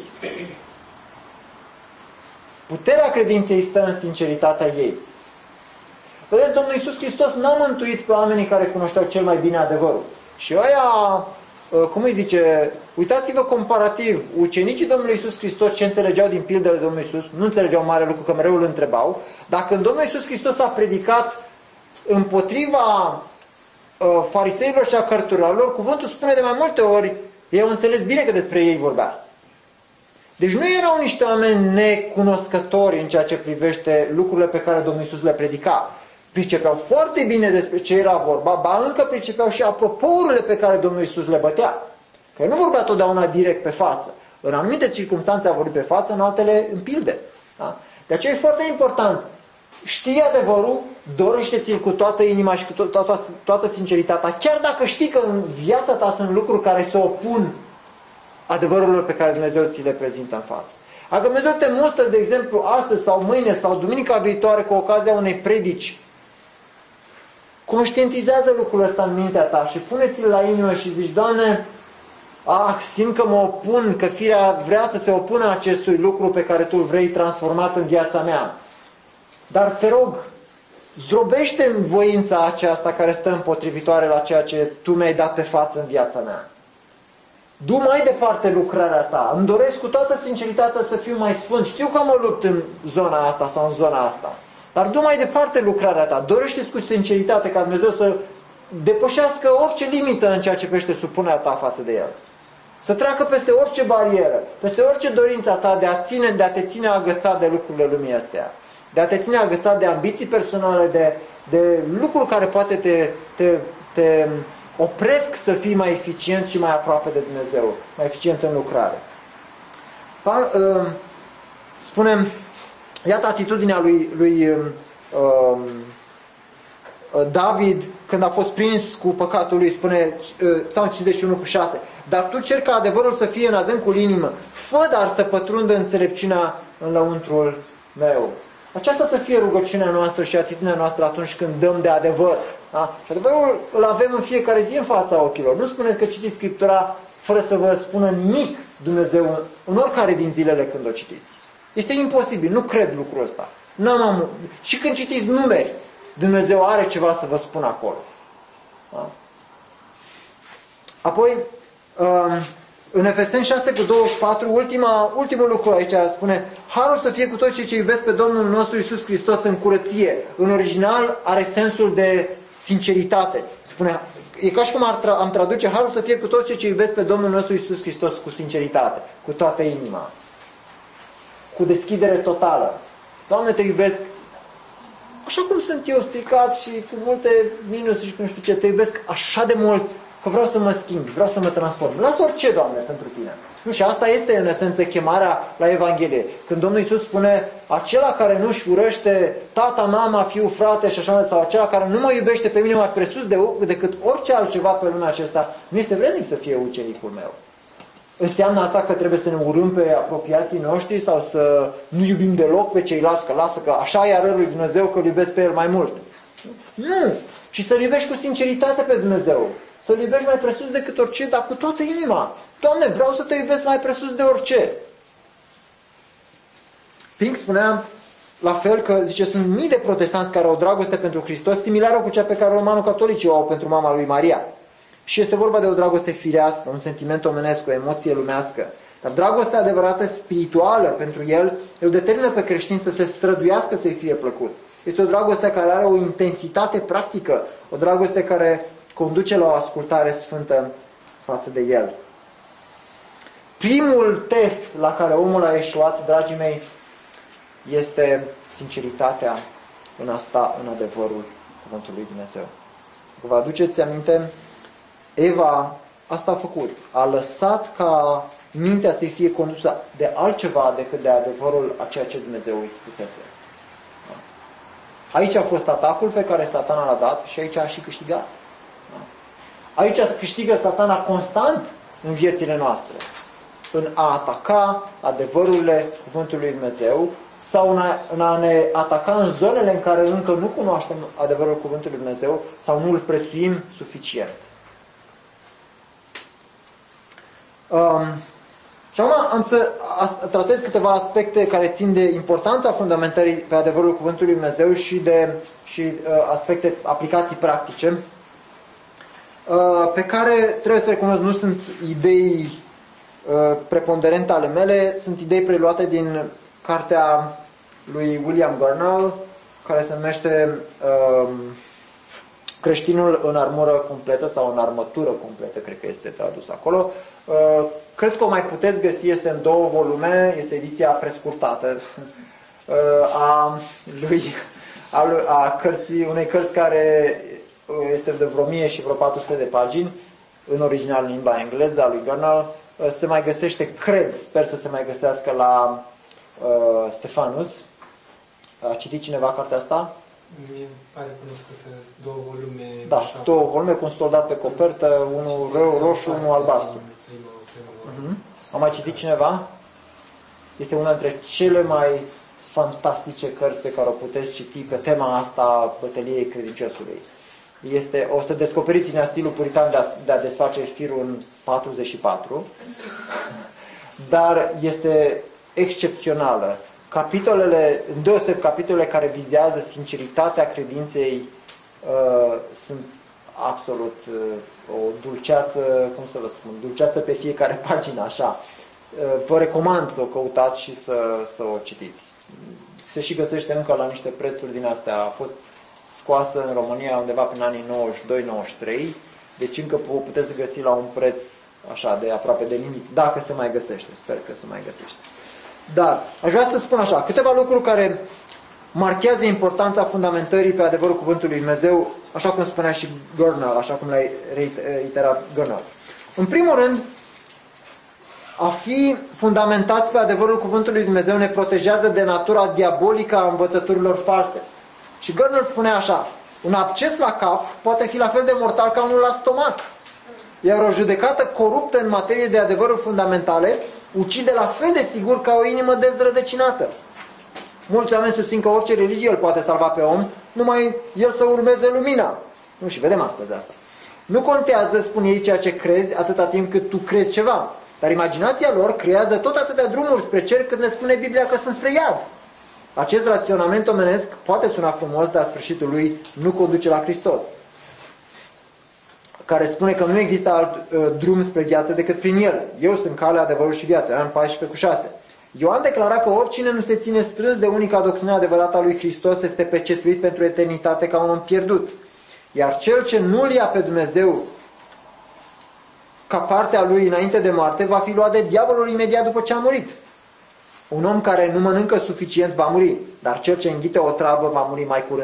Puterea credinței stă în sinceritatea ei. Vedeți, Domnul Iisus Hristos n-a mântuit pe oamenii care cunoșteau cel mai bine adevărul. Și ăia cum îi zice, uitați-vă comparativ, ucenicii Domnului Iisus Hristos ce înțelegeau din pildele Domnului Iisus, nu înțelegeau mare lucru, că mereu îl întrebau, dar când Domnul Iisus Hristos a predicat împotriva fariseilor și a cărturarilor, cuvântul spune de mai multe ori, ei au înțeles bine că despre ei vorbea. Deci nu erau niște oameni necunoscători în ceea ce privește lucrurile pe care Domnul Iisus le predica. Pricepeau foarte bine despre ce era vorba, ba încă pricepeau și aproporurile pe care Domnul Iisus le bătea. Că nu vorbea totdeauna direct pe față. În anumite circunstanțe a vorbit pe față, în altele în pilde. Da? De aceea e foarte important. Știi adevărul, dorește-ți-l cu toată inima și cu toată sinceritatea, chiar dacă știi că în viața ta sunt lucruri care se opun adevărurilor pe care Dumnezeu ți le prezintă în față. Dacă Dumnezeu te mustră, de exemplu, astăzi sau mâine sau duminica viitoare cu ocazia unei predici, conștientizează lucrul ăsta în mintea ta și pune-ți-l la inimă și zici, Doamne, simt că mă opun, că firea vrea să se opună acestui lucru pe care Tu îl vrei transformat în viața mea. Dar te rog, zdrobește voința aceasta care stă împotrivitoare la ceea ce Tu mi-ai dat pe față în viața mea. Du mai departe lucrarea ta. Îmi doresc cu toată sinceritatea să fiu mai sfânt. Știu că mă lupt în zona asta sau în zona asta. Dar du mai departe lucrarea ta. Dorește-ți cu sinceritate ca Dumnezeu să depășească orice limită în ceea ce privește supunerea ta față de El. Să treacă peste orice barieră, peste orice dorința ta de a te ține agățat de lucrurile lumii astea. De a te ține agățat de ambiții personale, de lucruri care poate te opresc să fii mai eficient și mai aproape de Dumnezeu, mai eficient în lucrare. Spunem, iată atitudinea lui David când a fost prins cu păcatul lui, spune Psalm 51:6, dar Tu ceri ca adevărul să fie în adâncul inimă, fă dar să pătrundă înțelepciunea în lăuntrul meu. Aceasta să fie rugăciunea noastră și atitudinea noastră atunci când dăm de adevăr. Da? Și adevărul îl avem în fiecare zi în fața ochilor. Nu spuneți că citiți Scriptura fără să vă spună nimic Dumnezeu în oricare din zilele când o citiți. Este imposibil, nu cred lucrul ăsta. Și când citiți numeri, Dumnezeu are ceva să vă spună acolo. Da? Apoi, în Efeseni 6:24, ultimul lucru aici spune, harul să fie cu toți cei ce iubesc pe Domnul nostru Iisus Hristos în curăție. În original are sensul de sinceritate. Spune, e ca și cum am traduce, harul să fie cu toți cei ce iubesc pe Domnul nostru Iisus Hristos cu sinceritate, cu toată inima, cu deschidere totală. Doamne, Te iubesc așa cum sunt eu, stricat și cu multe minuse și nu știu ce, Te iubesc așa de mult că vreau să mă schimb, vreau să mă transform. Las orice, Doamne, pentru Tine. Nu, și asta este, în esență, chemarea la Evanghelie. Când Domnul Iisus spune, acela care nu-și urăște tata, mama, fiu, frate și așa, sau acela care nu mă iubește pe mine mai presus decât orice altceva pe lumea aceasta, nu este vrednic să fie ucenicul meu. Înseamnă asta că trebuie să ne urâm pe apropiații noștri sau să nu iubim deloc pe ceilalți, că lasă că așa e arătul lui Dumnezeu, că îl iubesc pe El mai mult. Nu! Ci să-L iubești cu sinceritate pe Dumnezeu. Să-L iubești mai presus decât orice, dar cu toată inima. Doamne, vreau să Te iubesc mai presus de orice. Pink spunea la fel că, zice, sunt mii de protestanți care au o dragoste pentru Hristos, similară cu cea pe care romano-catolicii o au pentru mama lui Maria. Și este vorba de o dragoste firească, un sentiment omenesc, o emoție lumească. Dar dragostea adevărată, spirituală pentru El, îl determină pe creștin să se străduiască să-i fie plăcut. Este o dragoste care are o intensitate practică, o dragoste care conduce la o ascultare sfântă față de El. Primul test la care omul a eșuat, dragii mei, este sinceritatea în a sta în adevărul cuvântului lui Dumnezeu. Vă aduceți aminte? Eva asta a făcut. A lăsat ca mintea să-i fie condusă de altceva decât de adevărul a ceea ce Dumnezeu îi spusese. Aici a fost atacul pe care Satana l-a dat și aici a și câștigat. Aici câștigă Satana constant în viețile noastre. În a ataca adevărurile cuvântului lui Dumnezeu sau în a ne ataca în zonele în care încă nu cunoaștem adevărul cuvântului lui Dumnezeu sau nu îl prețuim suficient. Și acum am să tratez câteva aspecte care țin de importanța fundamentării pe adevărul cuvântului lui Dumnezeu și aspecte, aplicații practice. pe care, trebuie să recunosc, nu sunt idei preponderente ale mele, sunt idei preluate din cartea lui William Gurnall, care se numește Creștinul în armură completă sau în armătură completă, cred că este tradus acolo. Cred că o mai puteți găsi, este în 2 volume, este ediția prescurtată a unei cărți care este de vreo 1000 și vreo 400 de pagini, în original în limba engleză, a lui Gurnall. Se mai găsește, sper să se mai găsească la Stefanus. A citit cineva cartea asta? Mie îmi pare cunoscută, 2 volume. Da, 2 volume cu un soldat pe copertă, unul roșu, unul albastru. Am mai citit cineva? Este una dintre cele mai fantastice cărți pe care o puteți citi pe tema asta a bătăliei credinciosului. O să descoperiți în stilul puritan de a desface firul în 44, dar este excepțională. Îndeoseb capitolele care vizează sinceritatea credinței sunt absolut o dulceață, cum să vă spun, dulceață pe fiecare pagină, așa. Vă recomand să o căutați și să o citiți. Se și găsește încă la niște prețuri din astea. A fost scoasă în România undeva prin anii 92-93, deci încă o puteți găsi la un preț așa de aproape de nimic, dacă se mai găsește. Sper că se mai găsește. Dar aș vrea să spun așa, câteva lucruri care marchează importanța fundamentării pe adevărul cuvântului Lui Dumnezeu, așa cum spunea și Gurnall, așa cum l-a reiterat Gurnall. În primul rând, a fi fundamentați pe adevărul cuvântului Lui Dumnezeu ne protejează de natura diabolică a învățăturilor false. Și Gurnall spunea așa: un absces la cap poate fi la fel de mortal ca unul la stomac. Iar o judecată coruptă în materie de adevăruri fundamentale ucide la fel de sigur ca o inimă dezrădăcinată. Mulți oameni susțin că orice religie îl poate salva pe om, numai el să urmeze lumina. Nu, și vedem astăzi asta. Nu contează, spun ei, ceea ce crezi, atâta timp cât tu crezi ceva. Dar imaginația lor creează tot atâtea drumuri spre cer cât ne spune Biblia că sunt spre iad. Acest raționament omenesc poate suna frumos, dar sfârșitul lui nu conduce la Hristos, care spune că nu există alt drum spre viață decât prin El. Eu sunt calea, adevărul și viața. Ioan 14:6. Ioan declara că oricine nu se ține strâns de unica doctrină adevărată a lui Hristos este pecetuit pentru eternitate ca un om pierdut. Iar cel ce nu-L ia pe Dumnezeu ca partea lui înainte de moarte va fi luat de diavolul imediat după ce a murit. Un om care nu mănâncă suficient va muri, dar cel ce înghite o travă va muri mai curând.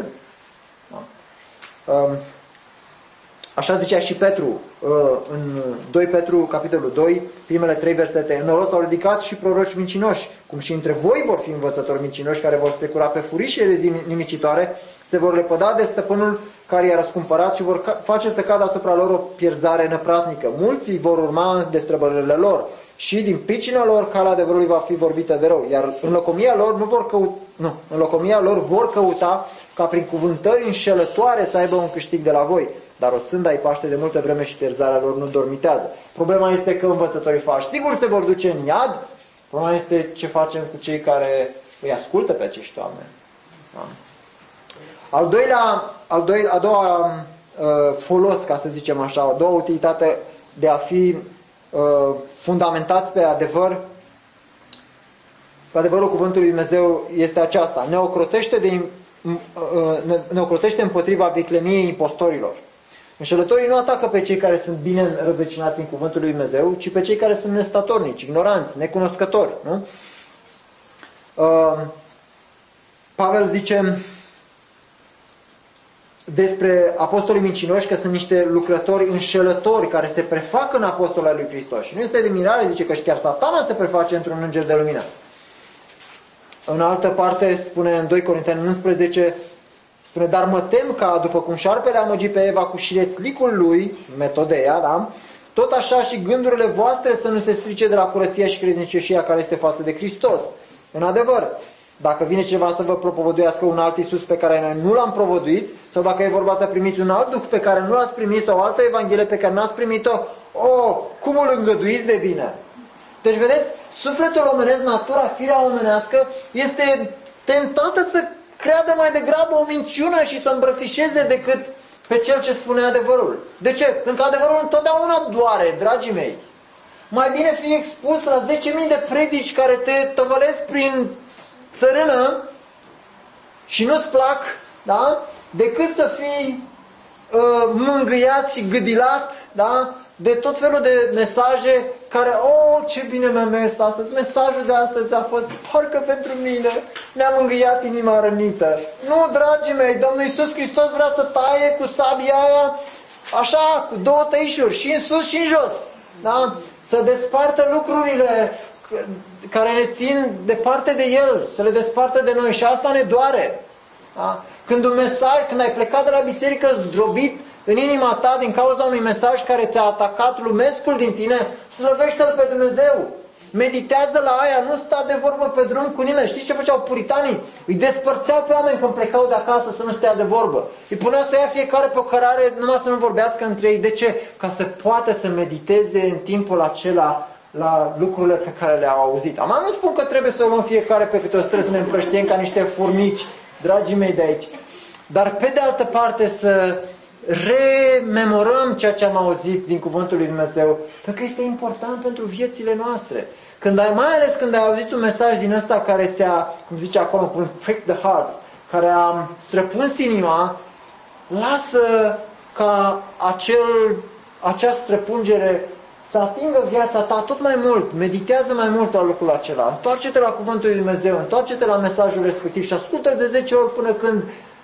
Așa zicea și Petru în 2 Petru, capitolul 2, primele 3 versete. În noroc s-au ridicat și proroci mincinoși, cum și între voi vor fi învățători mincinoși care vor strecura pe furișe erezii nimicitoare, se vor lepăda de stăpânul care i-a răscumpărat și vor face să cadă asupra lor o pierzare năprasnică. Mulți vor urma de străbările lor și din pricina lor calea adevărului va fi vorbită de rău, iar în locomia lor vor căuta ca prin cuvântări înșelătoare să aibă un câștig de la voi. Dar o sânda îi paște de multă vreme și pierzarea lor nu dormitează. Problema este că învățătorii falși sigur se vor duce în iad. Problema este ce facem cu cei care îi ascultă pe acești oameni. A doua folos, ca să zicem așa, a doua utilitate de a fi fundamentați pe adevăr, pe adevărul cuvântului Dumnezeu este aceasta. Ne ocrotește împotriva vicleniei impostorilor. Înșelătorii nu atacă pe cei care sunt bine rădăcinați în cuvântul lui Dumnezeu, ci pe cei care sunt nestatornici, ignoranți, necunoscători. Nu? Pavel zice despre apostolii mincinoși că sunt niște lucrători înșelători care se prefac în apostolii lui Hristos. Și nu este de mirare, zice că și chiar Satana se preface într-un înger de lumină. În altă parte spune în 2 Corinteni 11, spune, dar mă tem ca, după cum șarpele a amăgit pe Eva cu șiretlicul lui, metodeia, da? Tot așa și gândurile voastre să nu se strice de la curăția și credincioșia care este față de Hristos. În adevăr, dacă vine cineva să vă propovăduiască un alt Iisus pe care noi nu l-am propovăduit, sau dacă e vorba să primiți un alt Duh pe care nu l-ați primit, sau o altă Evanghelie pe care n-ați primit-o, cum îl îngăduiți de bine? Deci, vedeți, sufletul omenesc, natura, firea omenească, este tentată să creadă mai degrabă o minciună și să îmbrățișeze decât pe cel ce spune adevărul. De ce? Pentru că adevărul întotdeauna doare, dragii mei. Mai bine fii expus la 10.000 de predici care te tăvălesc prin țărână și nu-ți plac, da? Decât să fii mângâiat și gâdilat, da? De tot felul de mesaje care, ce bine mi-a mers astăzi, mesajul de astăzi a fost parcă pentru mine, mi-a mângâiat inima rănită. Nu, dragii mei, Domnul Iisus Hristos vrea să taie cu sabia aia, așa, cu două tăișuri, și în sus și în jos, da? Să despartă lucrurile care ne țin departe de El, să le despartă de noi, și asta ne doare. Da? Când un mesaj, când ai plecat de la biserică zdrobit în inima ta din cauza unui mesaj care ți-a atacat lumescul din tine, slăvește-L pe Dumnezeu. Meditează la aia, nu sta de vorbă pe drum cu nimeni. Știți ce făceau puritanii? Îi despărțeau pe oameni când plecau de acasă să nu stea de vorbă. Îi puneau să ia fiecare pe o cărare, numai să nu vorbească între ei. De ce? Ca să poată să mediteze în timpul acela la lucrurile pe care le-au auzit. Am nu spun că trebuie să o luăm fiecare pe câte o stră să ne împrăștiem ca niște furnici, dragii mei de aici. Dar pe de altă parte să rememorăm ceea ce am auzit din Cuvântul lui Dumnezeu, pentru că este important pentru viețile noastre. Mai ales când ai auzit un mesaj din ăsta care ți-a, cum zice acolo în cuvânt, prick the heart, care a străpuns inima, lasă ca acea străpungere să atingă viața ta tot mai mult. Meditează mai mult la lucrul acela. Întoarce-te la Cuvântul lui Dumnezeu, întoarce-te la mesajul respectiv și ascultă-l de 10 ori până când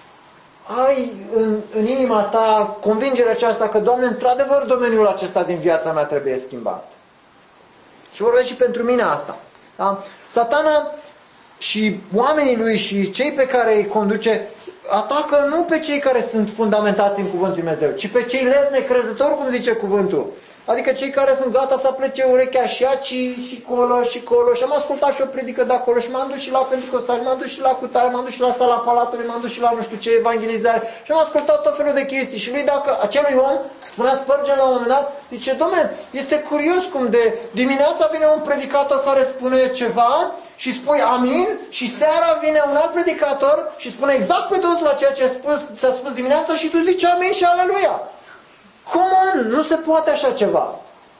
ai în inima ta convingerea aceasta că, Doamne, într-adevăr domeniul acesta din viața mea trebuie schimbat. Și vorbesc și pentru mine asta. Da? Satana și oamenii lui și cei pe care îi conduce atacă nu pe cei care sunt fundamentați în Cuvântul lui Dumnezeu, ci pe cei lesnecrezători, cum zice cuvântul. Adică cei care sunt gata să plece urechea și aici și colo și colo. Și am ascultat și o predică de acolo și m-am dus și la Pentecostal, m-am dus și la cutare, m-am dus și la sala Palatului, m-am dus și la nu știu ce evangelizare. Și am ascultat tot felul de chestii. Și lui, dacă acelui om, spunea Spurgeon la un moment dat, zice, Doamne, este curios cum de dimineața vine un predicator care spune ceva și spui amin, și seara vine un alt predicator și spune exact pe dos la ceea ce s-a spus dimineața și tu zici amin și aleluia. Come on, nu se poate așa ceva.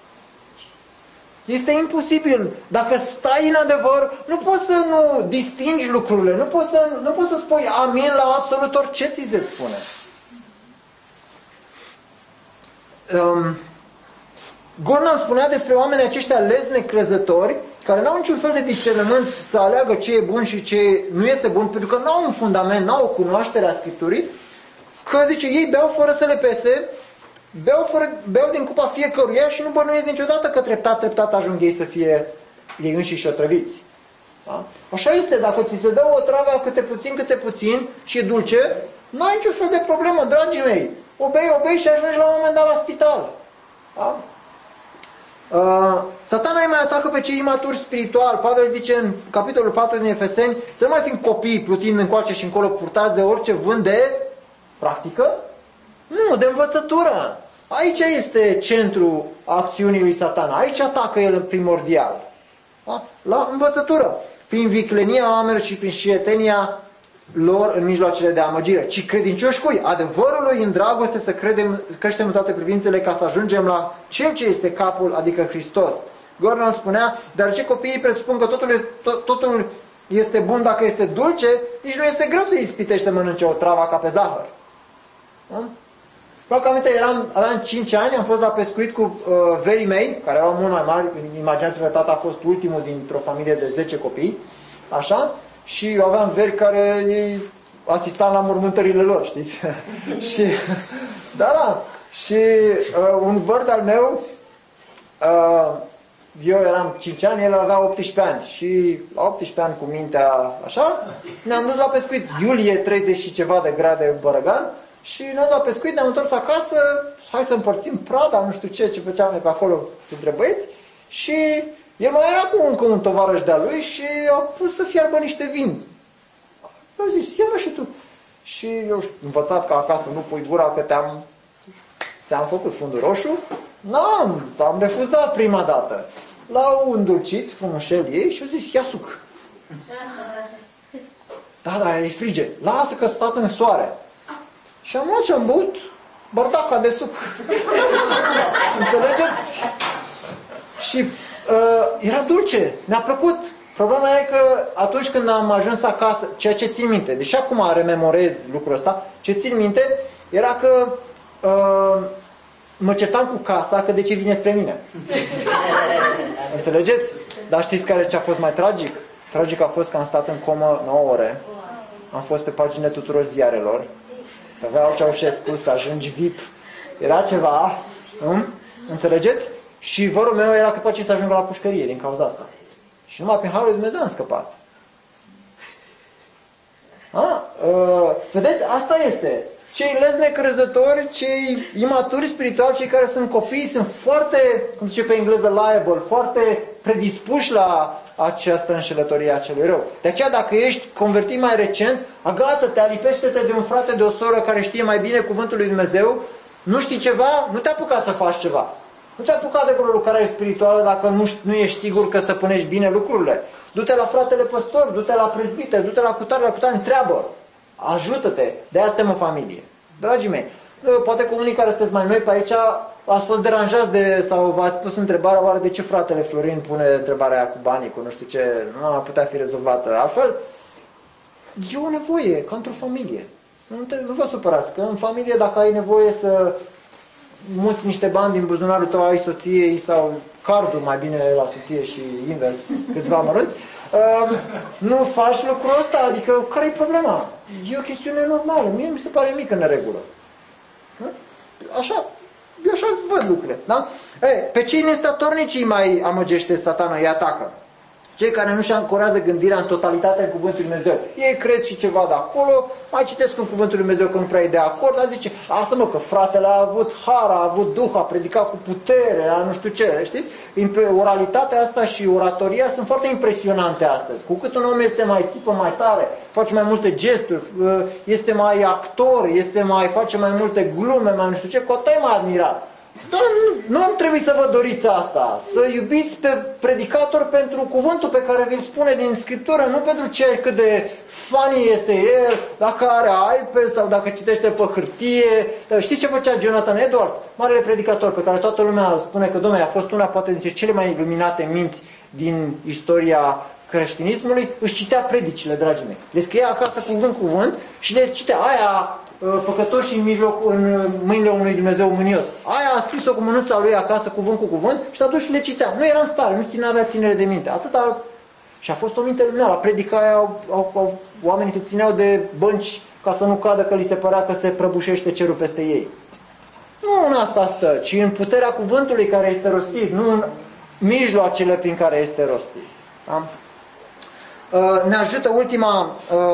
Este imposibil. Dacă stai în adevăr, nu poți să nu distingi lucrurile, nu poți să spui amin la absolut orice ți se spune. Gordon spunea despre oamenii aceștia lesnecrezători, care n-au niciun fel de discernământ să aleagă ce e bun și ce nu este bun, pentru că n-au un fundament, n-au o cunoaștere a Scripturii, că, zice, ei beau fără să le pese, beau din cupa fiecăruia și nu bănuiesc niciodată că treptat ajung ei să fie ei înșiși otrăviți. Da? Așa este, dacă ți se dă o travă câte puțin și e dulce, nu ai niciun fel de problemă, dragii mei. O bei și ajungi la un moment dat la spital. Da? Satana îi mai atacă pe cei imaturi spiritual. Pavel zice în capitolul 4 din Efeseni să nu mai fim copii plutind încoace și încolo, purtați de orice vânt de practică. Nu, de învățătură. Aici este centrul acțiunii lui Satana. Aici atacă el în primordial. Da? La învățătură. Prin viclenia oamenilor și prin șietenia lor în mijloacele de amăgire. Ci credincioși cui? Adevărului în dragoste să creștem în toate privințele ca să ajungem la Cel ce este capul, adică Hristos. Gordon spunea, dar ce copiii presupun că totul este bun dacă este dulce, nici nu este greu să ispitești să mănânce o travă ca pe zahăr. Da? Că aveam 5 ani, am fost la pescuit cu verii mei, care erau mult mai mari. Imaginați-vă, tata a fost ultimul dintr-o familie de 10 copii, așa, și aveam veri care asistam la mormântările lor, știți? Și, da, și un văr al meu, eu eram 5 ani, el avea 18 ani și la 18 ani cu mintea așa, ne-am dus la pescuit, iulie 30 și ceva de grade Bărăgan, și ne-am dat pescuit, ne-am întors acasă, hai să împărțim prada, nu știu ce făceam noi pe acolo între băieți, și el mai era cu încă un tovarăș de-a lui și au pus să fiarbă niște vin. Eu zic, ia-mă și tu. Și eu învățat că acasă nu pui gura că ți-am făcut fundul roșu, am refuzat prima dată. L-au îndulcit frumușel ei și au zis, ia suc. Da, e frige. Lasă că stat în soare. Și am luat și am băut bardaca de suc. Înțelegeți? Și era dulce, mi-a plăcut. Problema e că atunci când am ajuns acasă, ceea ce țin minte, deși acum rememorez lucrul ăsta, ce țin minte era că mă certam cu casa că de ce vine spre mine. Înțelegeți? Dar știți care ce a fost mai tragic? Tragic a fost că am stat în comă 9 ore, am fost pe paginile tuturor ziarelor, aveau Ceaușescu, să ajungi VIP, era ceva, înțelegeți? Și vărul meu era capabil să ajungă la pușcărie din cauza asta. Și numai prin Harul lui Dumnezeu am scăpat. Vedeți? Asta este. Cei lesnecrezători, cei imaturi spirituali, cei care sunt copii, sunt foarte, cum zice pe engleză, liable, foarte predispuși la această înșelătorie a celui rău. De aceea, dacă ești convertit mai recent, agață-te, alipește-te de un frate, de o soră care știe mai bine cuvântul lui Dumnezeu, nu știi ceva, nu te apuca să faci ceva. Nu te apuca de vreo lucrare spirituală dacă nu ești sigur că stăpânești bine lucrurile. Du-te la fratele păstor, du-te la prezbiter, du-te la cutare, întreabă. Ajută-te. De-aia suntem o familie. Dragii mei, poate că unii care sunteți mai noi pe aici ați fost deranjați sau v-ați pus întrebarea oare de ce fratele Florin pune întrebarea aia cu banii, cu nu știu ce, nu a putea fi rezolvată. Altfel, e o nevoie, ca într-o familie. Nu vă supărați, că în familie dacă ai nevoie să muți niște bani din buzunarul tău ai soției sau cardul mai bine la soție și invers, câțiva mărunți, nu faci lucrul ăsta, adică care e problema? E o chestiune normală, mie mi se pare mică neregulă. Așa, eu așa văd lucrurile. Da? Pe cei nestatornici îi mai amăgește Satana, îi atacă. Cei care nu-și ancorează gândirea în totalitate în cuvântul lui Dumnezeu. Ei cred și ceva de acolo, mai citesc în cuvântul lui Dumnezeu că nu prea e de acord, dar zice, lasă mă că fratele a avut har, a avut duh, a predicat cu putere, a nu știu ce, știți? Oralitatea asta și oratoria sunt foarte impresionante astăzi. Cu cât un om este mai țipă, mai tare, face mai multe gesturi, este mai actor, face mai multe glume, mai nu știu ce, cu atât e mai admirat. Dar nu trebuie să vă doriți asta, să iubiți pe predicator pentru cuvântul pe care vi-l spune din Scriptură, nu pentru ce cât de funny este el, dacă are iPad sau dacă citește pe hârtie. Știți ce făcea Jonathan Edwards? Marele predicator pe care toată lumea spune că, dom'le, a fost una poate dintre cele mai iluminate minți din istoria creștinismului, își citea predicile, dragii mei. Le scria acasă cuvânt și le citea aia păcătoși în mâinile unui Dumnezeu mânios. Aia a scris-o cu mânuța lui acasă, cuvânt cu cuvânt, și s-a dus și le citea. Nu era în stare, nu avea ținere de minte. Atâta. Și a fost o minte luminară. La predica aia, oamenii se țineau de bănci ca să nu cadă, că li se părea că se prăbușește cerul peste ei. Nu în asta stă, ci în puterea cuvântului care este rostit, nu în mijloacele prin care este rostit. Da? Ne ajută ultima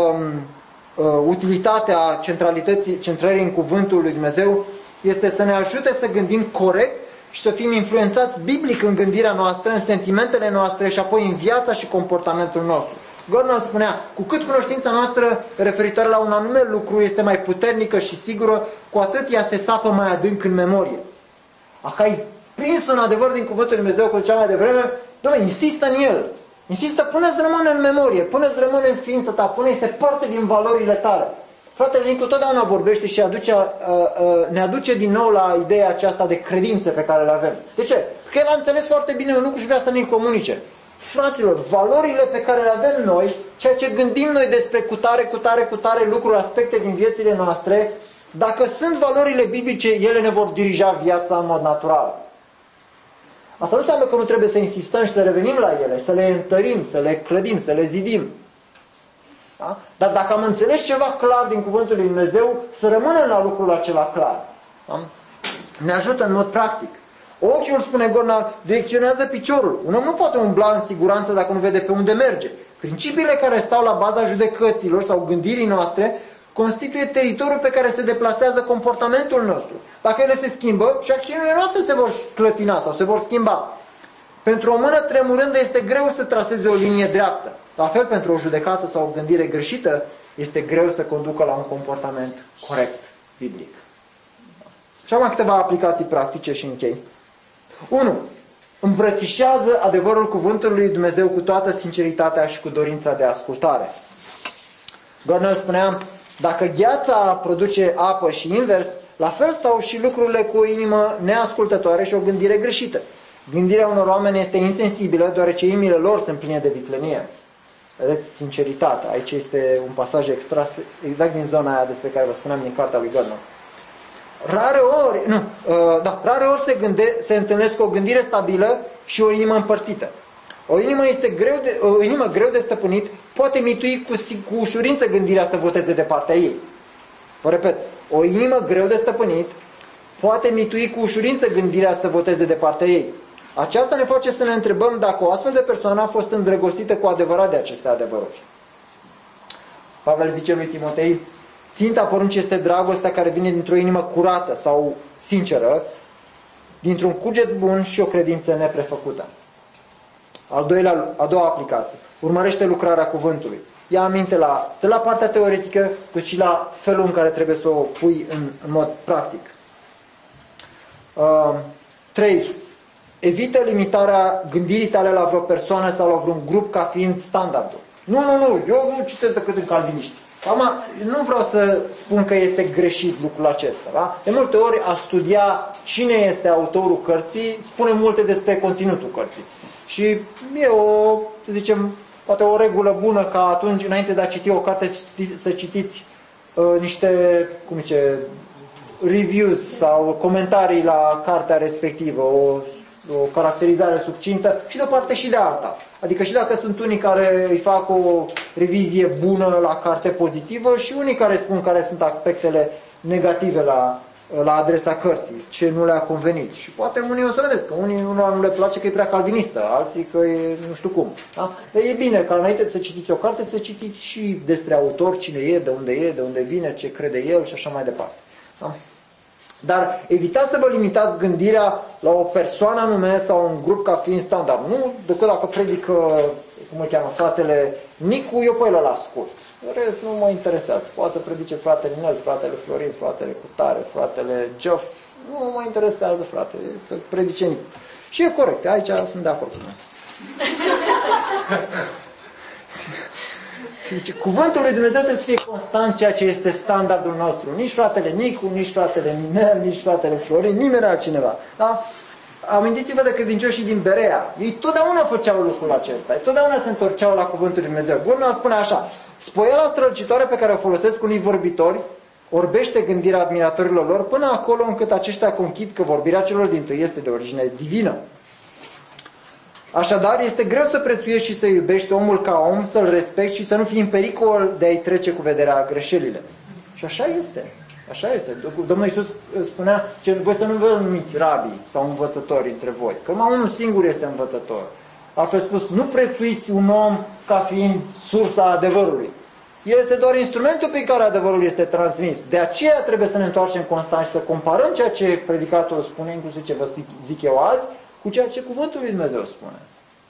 utilitatea centrării în cuvântul lui Dumnezeu este să ne ajute să gândim corect și să fim influențați biblic în gândirea noastră, în sentimentele noastre și apoi în viața și comportamentul nostru. Gordon spunea, cu cât cunoștința noastră referitoare la un anume lucru este mai puternică și sigură, cu atât ea se sapă mai adânc în memorie. Dacă ai prins un adevăr din cuvântul lui Dumnezeu, cum ziceam mai devreme, insistă în el. Insistă, pune-ți rămâne în memorie, pune-ți rămâne în ființa ta, este parte din valorile tale. Fratele Nicu totdeauna vorbește și ne aduce din nou la ideea aceasta de credințe pe care le avem. De ce? Că el a înțeles foarte bine un lucru și vrea să ne-l comunice. Fraților, valorile pe care le avem noi, ceea ce gândim noi despre cutare lucruri, aspecte din viețile noastre, dacă sunt valorile biblice, ele ne vor dirija viața în mod natural. Asta nu înseamnă că nu trebuie să insistăm și să revenim la ele, să le întărim, să le clădim, să le zidim. Da? Dar dacă am înțeles ceva clar din cuvântul lui Dumnezeu, să rămânem la lucrul acela clar. Da? Ne ajută în mod practic. Ochiul, spune Gornal, direcționează piciorul. Un om nu poate umbla în siguranță dacă nu vede pe unde merge. Principiile care stau la baza judecăților sau gândirii noastre constituie teritoriul pe care se deplasează comportamentul nostru. Dacă ele se schimbă, și acțiunile noastre se vor clătina sau se vor schimba. Pentru o mână tremurândă este greu să traseze o linie dreaptă. La fel, pentru o judecată sau o gândire greșită, este greu să conducă la un comportament corect, biblic. Și am câteva aplicații practice și închei. 1. Îmbrățișează adevărul cuvântului lui Dumnezeu cu toată sinceritatea și cu dorința de ascultare. Gornal spunea, Dacă gheața produce apă și invers, la fel stau și lucrurile cu o inimă neascultătoare și o gândire greșită. Gândirea unor oameni este insensibilă, deoarece inimile lor sunt pline de viclenie. Vedeți, sinceritate. Aici este un pasaj extras exact din zona aia despre care vă spuneam din cartea lui Gardner. Rare ori se întâlnesc cu o gândire stabilă și o inimă împărțită. O inimă greu de stăpânit poate mitui cu ușurință gândirea să voteze de partea ei. Vă repet, o inimă greu de stăpânit poate mitui cu ușurință gândirea să voteze de partea ei. Aceasta ne face să ne întrebăm dacă o astfel de persoană a fost îndrăgostită cu adevărat de aceste adevăruri. Pavel zice lui Timotei, ținta poruncii este dragostea care vine dintr-o inimă curată sau sinceră, dintr-un cuget bun și o credință neprefăcută. A doua aplicație. Urmărește lucrarea cuvântului. Ia aminte de la partea teoretică, cât și la felul în care trebuie să o pui în mod practic. 3. Evită limitarea gândirii tale la vreo persoană sau la vreun grup ca fiind standardul. Nu, eu nu citesc decât în calviniști. Acum, nu vreau să spun că este greșit lucrul acesta. Da? De multe ori, a studia cine este autorul cărții, spune multe despre conținutul cărții. Și e să zicem, poate o regulă bună ca atunci, înainte de a citi o carte, să citiți niște, reviews sau comentarii la cartea respectivă, o caracterizare succintă și de o parte și de alta. Adică și dacă sunt unii care îi fac o revizie bună la carte pozitivă și unii care spun care sunt aspectele negative la adresa cărții, ce nu le-a convenit. Și poate unii o să vedeți că unora nu le place că e prea calvinistă, alții că e nu știu cum. Da? Dar e bine ca înainte să citiți o carte să citiți și despre autor, cine e, de unde vine, ce crede el și așa mai departe. Da? Dar evitați să vă limitați gândirea la o persoană anume sau un grup ca fiind standard. Nu decât dacă predică, cum îl cheamă, fratele Nicu, eu pe el îl ascult. În rest nu mă interesează. Poate să predice fratele Nel, fratele Florin, fratele Cutare, fratele Geoff. Nu mă interesează, frate, să predice Nicu. Și e corect, aici sunt de acord cu noi. Zice, cuvântul lui Dumnezeu trebuie să fie constant ceea ce este standardul nostru. Nici fratele Nicu, nici fratele Minel, nici fratele Florin, nimeni altcineva. Da? Amintiți-vă de credincioșii din Berea. Ei totdeauna făceau lucrul acesta. Ei totdeauna se întorceau la cuvântul lui Dumnezeu. Gurnal spune așa, spoiala strălucitoare pe care o folosesc unii vorbitori orbește gândirea admiratorilor lor până acolo încât aceștia conchid că vorbirea celor dintâi este de origine divină. Așadar, este greu să prețuiești și să iubești omul ca om, să-l respecti și să nu fii în pericol de a-i trece cu vederea greșelile. Și așa este. Așa este. Domnul Iisus spunea, voi să nu vă numiți rabii sau învățători între voi, că numai unul singur este învățător. Altfel spus, nu prețuiți un om ca fiind sursa adevărului. El este doar instrumentul prin care adevărul este transmis. De aceea trebuie să ne întoarcem constant și să comparăm ceea ce predicatorul spune, inclusiv ce vă zic eu azi, cu ceea ce cuvântul lui Dumnezeu spune.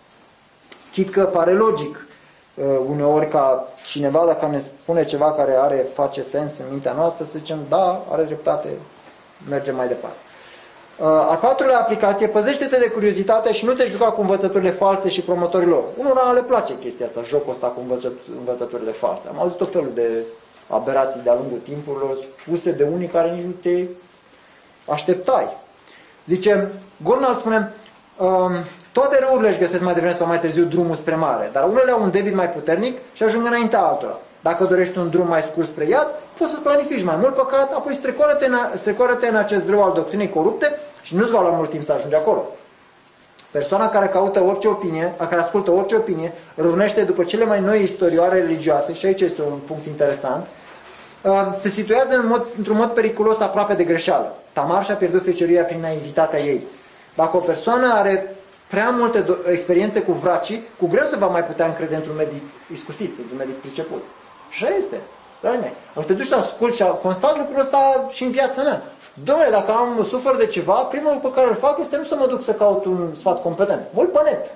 Chit că pare logic uneori ca cineva, dacă ne spune ceva care face sens în mintea noastră, să zicem, da, are dreptate, mergem mai departe. Al patrulea aplicație, păzește-te de curiozitate și nu te juca cu învățăturile false și promotorilor. Unora le place chestia asta, jocul ăsta cu învățăturile false. Am auzit tot felul de aberații de-a lungul timpurilor, spuse de unii care nici nu te așteptai. Zice, Gurnal spune, toate răurile își găsesc mai devreme sau mai târziu drumul spre mare, dar unele au un debit mai puternic și ajung înaintea altora. Dacă dorești un drum mai scurt spre iad, poți să-ți planifici mai mult păcat, apoi strecoară-te în acest rău al doctrinei corupte și nu-ți va lua mult timp să ajungi acolo. Persoana care ascultă orice opinie, răvnește după cele mai noi istorioare religioase, și aici este un punct interesant, se situează într-un mod periculos aproape de greșeală. Tamar și-a pierdut fecioria prin naivitatea ei. Dacă o persoană are prea multe experiențe cu vracii, cu greu se va mai putea încrede într-un medic iscusit, într-un medic priceput. Așa este. O să te duci să asculti și constat lucrul ăsta și în viața mea. Dom'le, dacă sufăr de ceva, primul lucru pe care îl fac este nu să mă duc să caut un sfat competent. Mă uit pe net.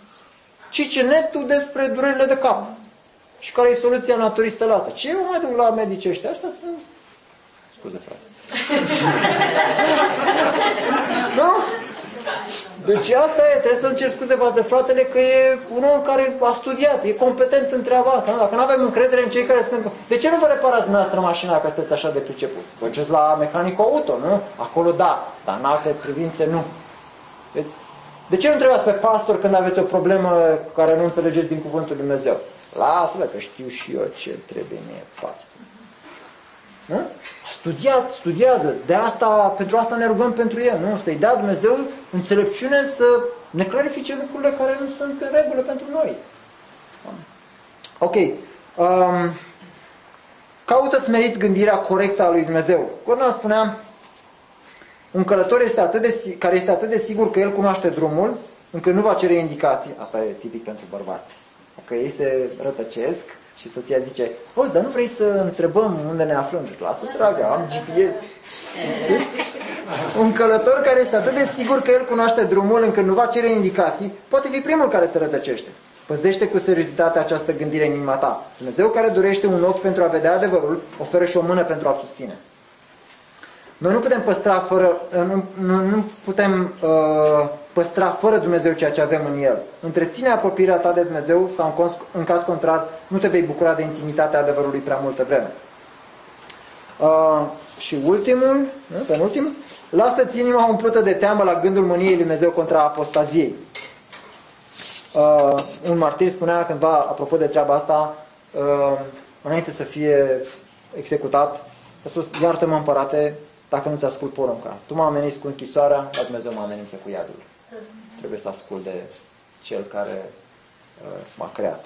Cice netul despre durerile de cap. Și care e soluția naturistă la asta? Ce eu mai duc la medici ăștia? Ăștia sunt... Scuze, frate. Nu? Deci asta e, trebuie să-mi cer scuze față de fratele că e un om care a studiat, e competent în treaba asta. Nu? Dacă nu avem încredere în cei care sunt... De ce nu vă reparați dumneavoastră mașina că sunteți așa de pricepuți? Mergeți la mecanicul auto, nu? Acolo da, dar în alte privințe nu. Vedeți? De ce nu întrebați pe pastor când aveți o problemă cu care nu înțelegeți din cuvântul Lui Dumnezeu? Lasă-le că știu și eu ce trebuie mie, pastor. Nu? Studiază. Pentru asta ne rugăm pentru el, nu? Să-i dea Dumnezeu înțelepciune să ne clarifice lucrurile care nu sunt în regulă pentru noi. Ok. Caută smerit gândirea corectă a lui Dumnezeu. Cornel spunea, un călător care este atât de sigur că el cunoaște drumul, încât nu va cere indicații. Asta e tipic pentru bărbați. Dacă ei se rătăcesc și soția zice, auzi, dar nu vrei să întrebăm unde ne aflăm? Lasă, dragă, am GPS. Un călător care este atât de sigur că el cunoaște drumul încât nu va cere indicații, poate fi primul care se rătăcește. Păzește cu seriozitate această gândire în inima ta. Dumnezeu care dorește un ochi pentru a vedea adevărul, oferă și o mână pentru a susține. Noi nu putem păstra fără Dumnezeu ceea ce avem în El. Întreține apropierea ta de Dumnezeu sau în caz contrar nu te vei bucura de intimitatea adevărului prea multă vreme. Și penultimul, lasă-ți inima umplută de teamă la gândul mâniei lui Dumnezeu contra apostaziei. Un martir spunea cândva, apropo de treaba asta, înainte să fie executat, a spus, iartă-mă, împărate, dacă nu-ți ascult porunca. Tu mă ameninți cu închisoarea, dar Dumnezeu mă amenință cu iadul. Trebuie să ascult de Cel care m-a creat.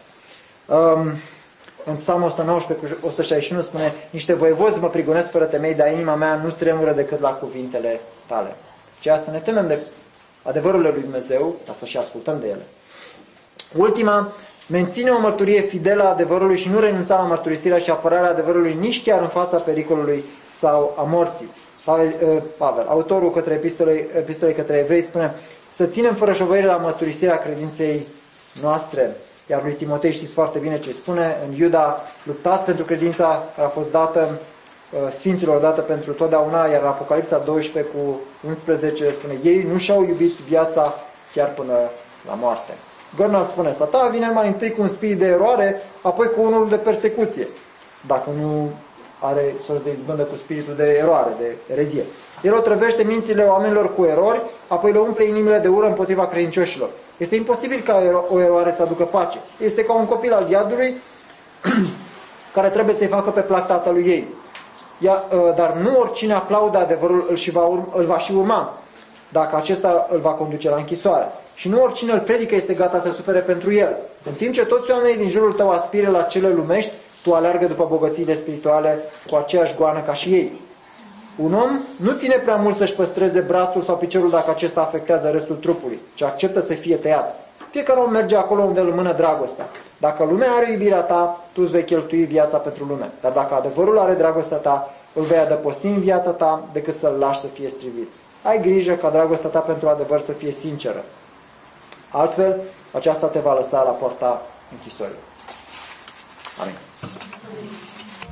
În Psalmul 119, 161 spune, niște voievozi mă prigonesc fără temei, dar inima mea nu tremură decât la cuvintele tale. Ceea să ne temem de adevărurile lui Dumnezeu, ca să și ascultăm de ele. Ultima, menține o mărturie fidelă a adevărului și nu renunța la mărturisirea și apărarea adevărului nici chiar în fața pericolului sau a morții. Pavel, autorul către epistolei către evrei, spune să ținem fără șovăire la mărturisirea credinței noastre. Iar lui Timotei știți foarte bine ce spune, în Iuda, luptați pentru credința care a fost dată sfinților, dată pentru totdeauna, iar în Apocalipsa 12 cu 11 spune, ei nu și-au iubit viața chiar până la moarte. Gurnall spune, Satan vine mai întâi cu un spirit de eroare, apoi cu unul de persecuție, dacă nu are sorți de izbândă cu spiritul de eroare, de erezie. El otrăvește mințile oamenilor cu erori, apoi le umple inimile de ură împotriva credincioșilor. Este imposibil ca o eroare să aducă pace. Este ca un copil al iadului care trebuie să-i facă pe plac tatălui ei. Dar nu oricine aplaudă adevărul îl va și urma, dacă acesta îl va conduce la închisoare. Și nu oricine îl predică este gata să sufere pentru el. În timp ce toți oamenii din jurul tău aspiră la cele lumești, tu alergă după bogățiile spirituale cu aceeași goană ca și ei. Un om nu ține prea mult să-și păstreze brațul sau piciorul dacă acesta afectează restul trupului, ci acceptă să fie tăiat. Fiecare om merge acolo unde îl mână dragostea. Dacă lumea are iubirea ta, tu îți vei cheltui viața pentru lume. Dar dacă adevărul are dragostea ta, îl vei adăposti în viața ta decât să-l lași să fie strivit. Ai grijă ca dragostea ta pentru adevăr să fie sinceră. Altfel, aceasta te va lăsa la poarta închisorii. Amin.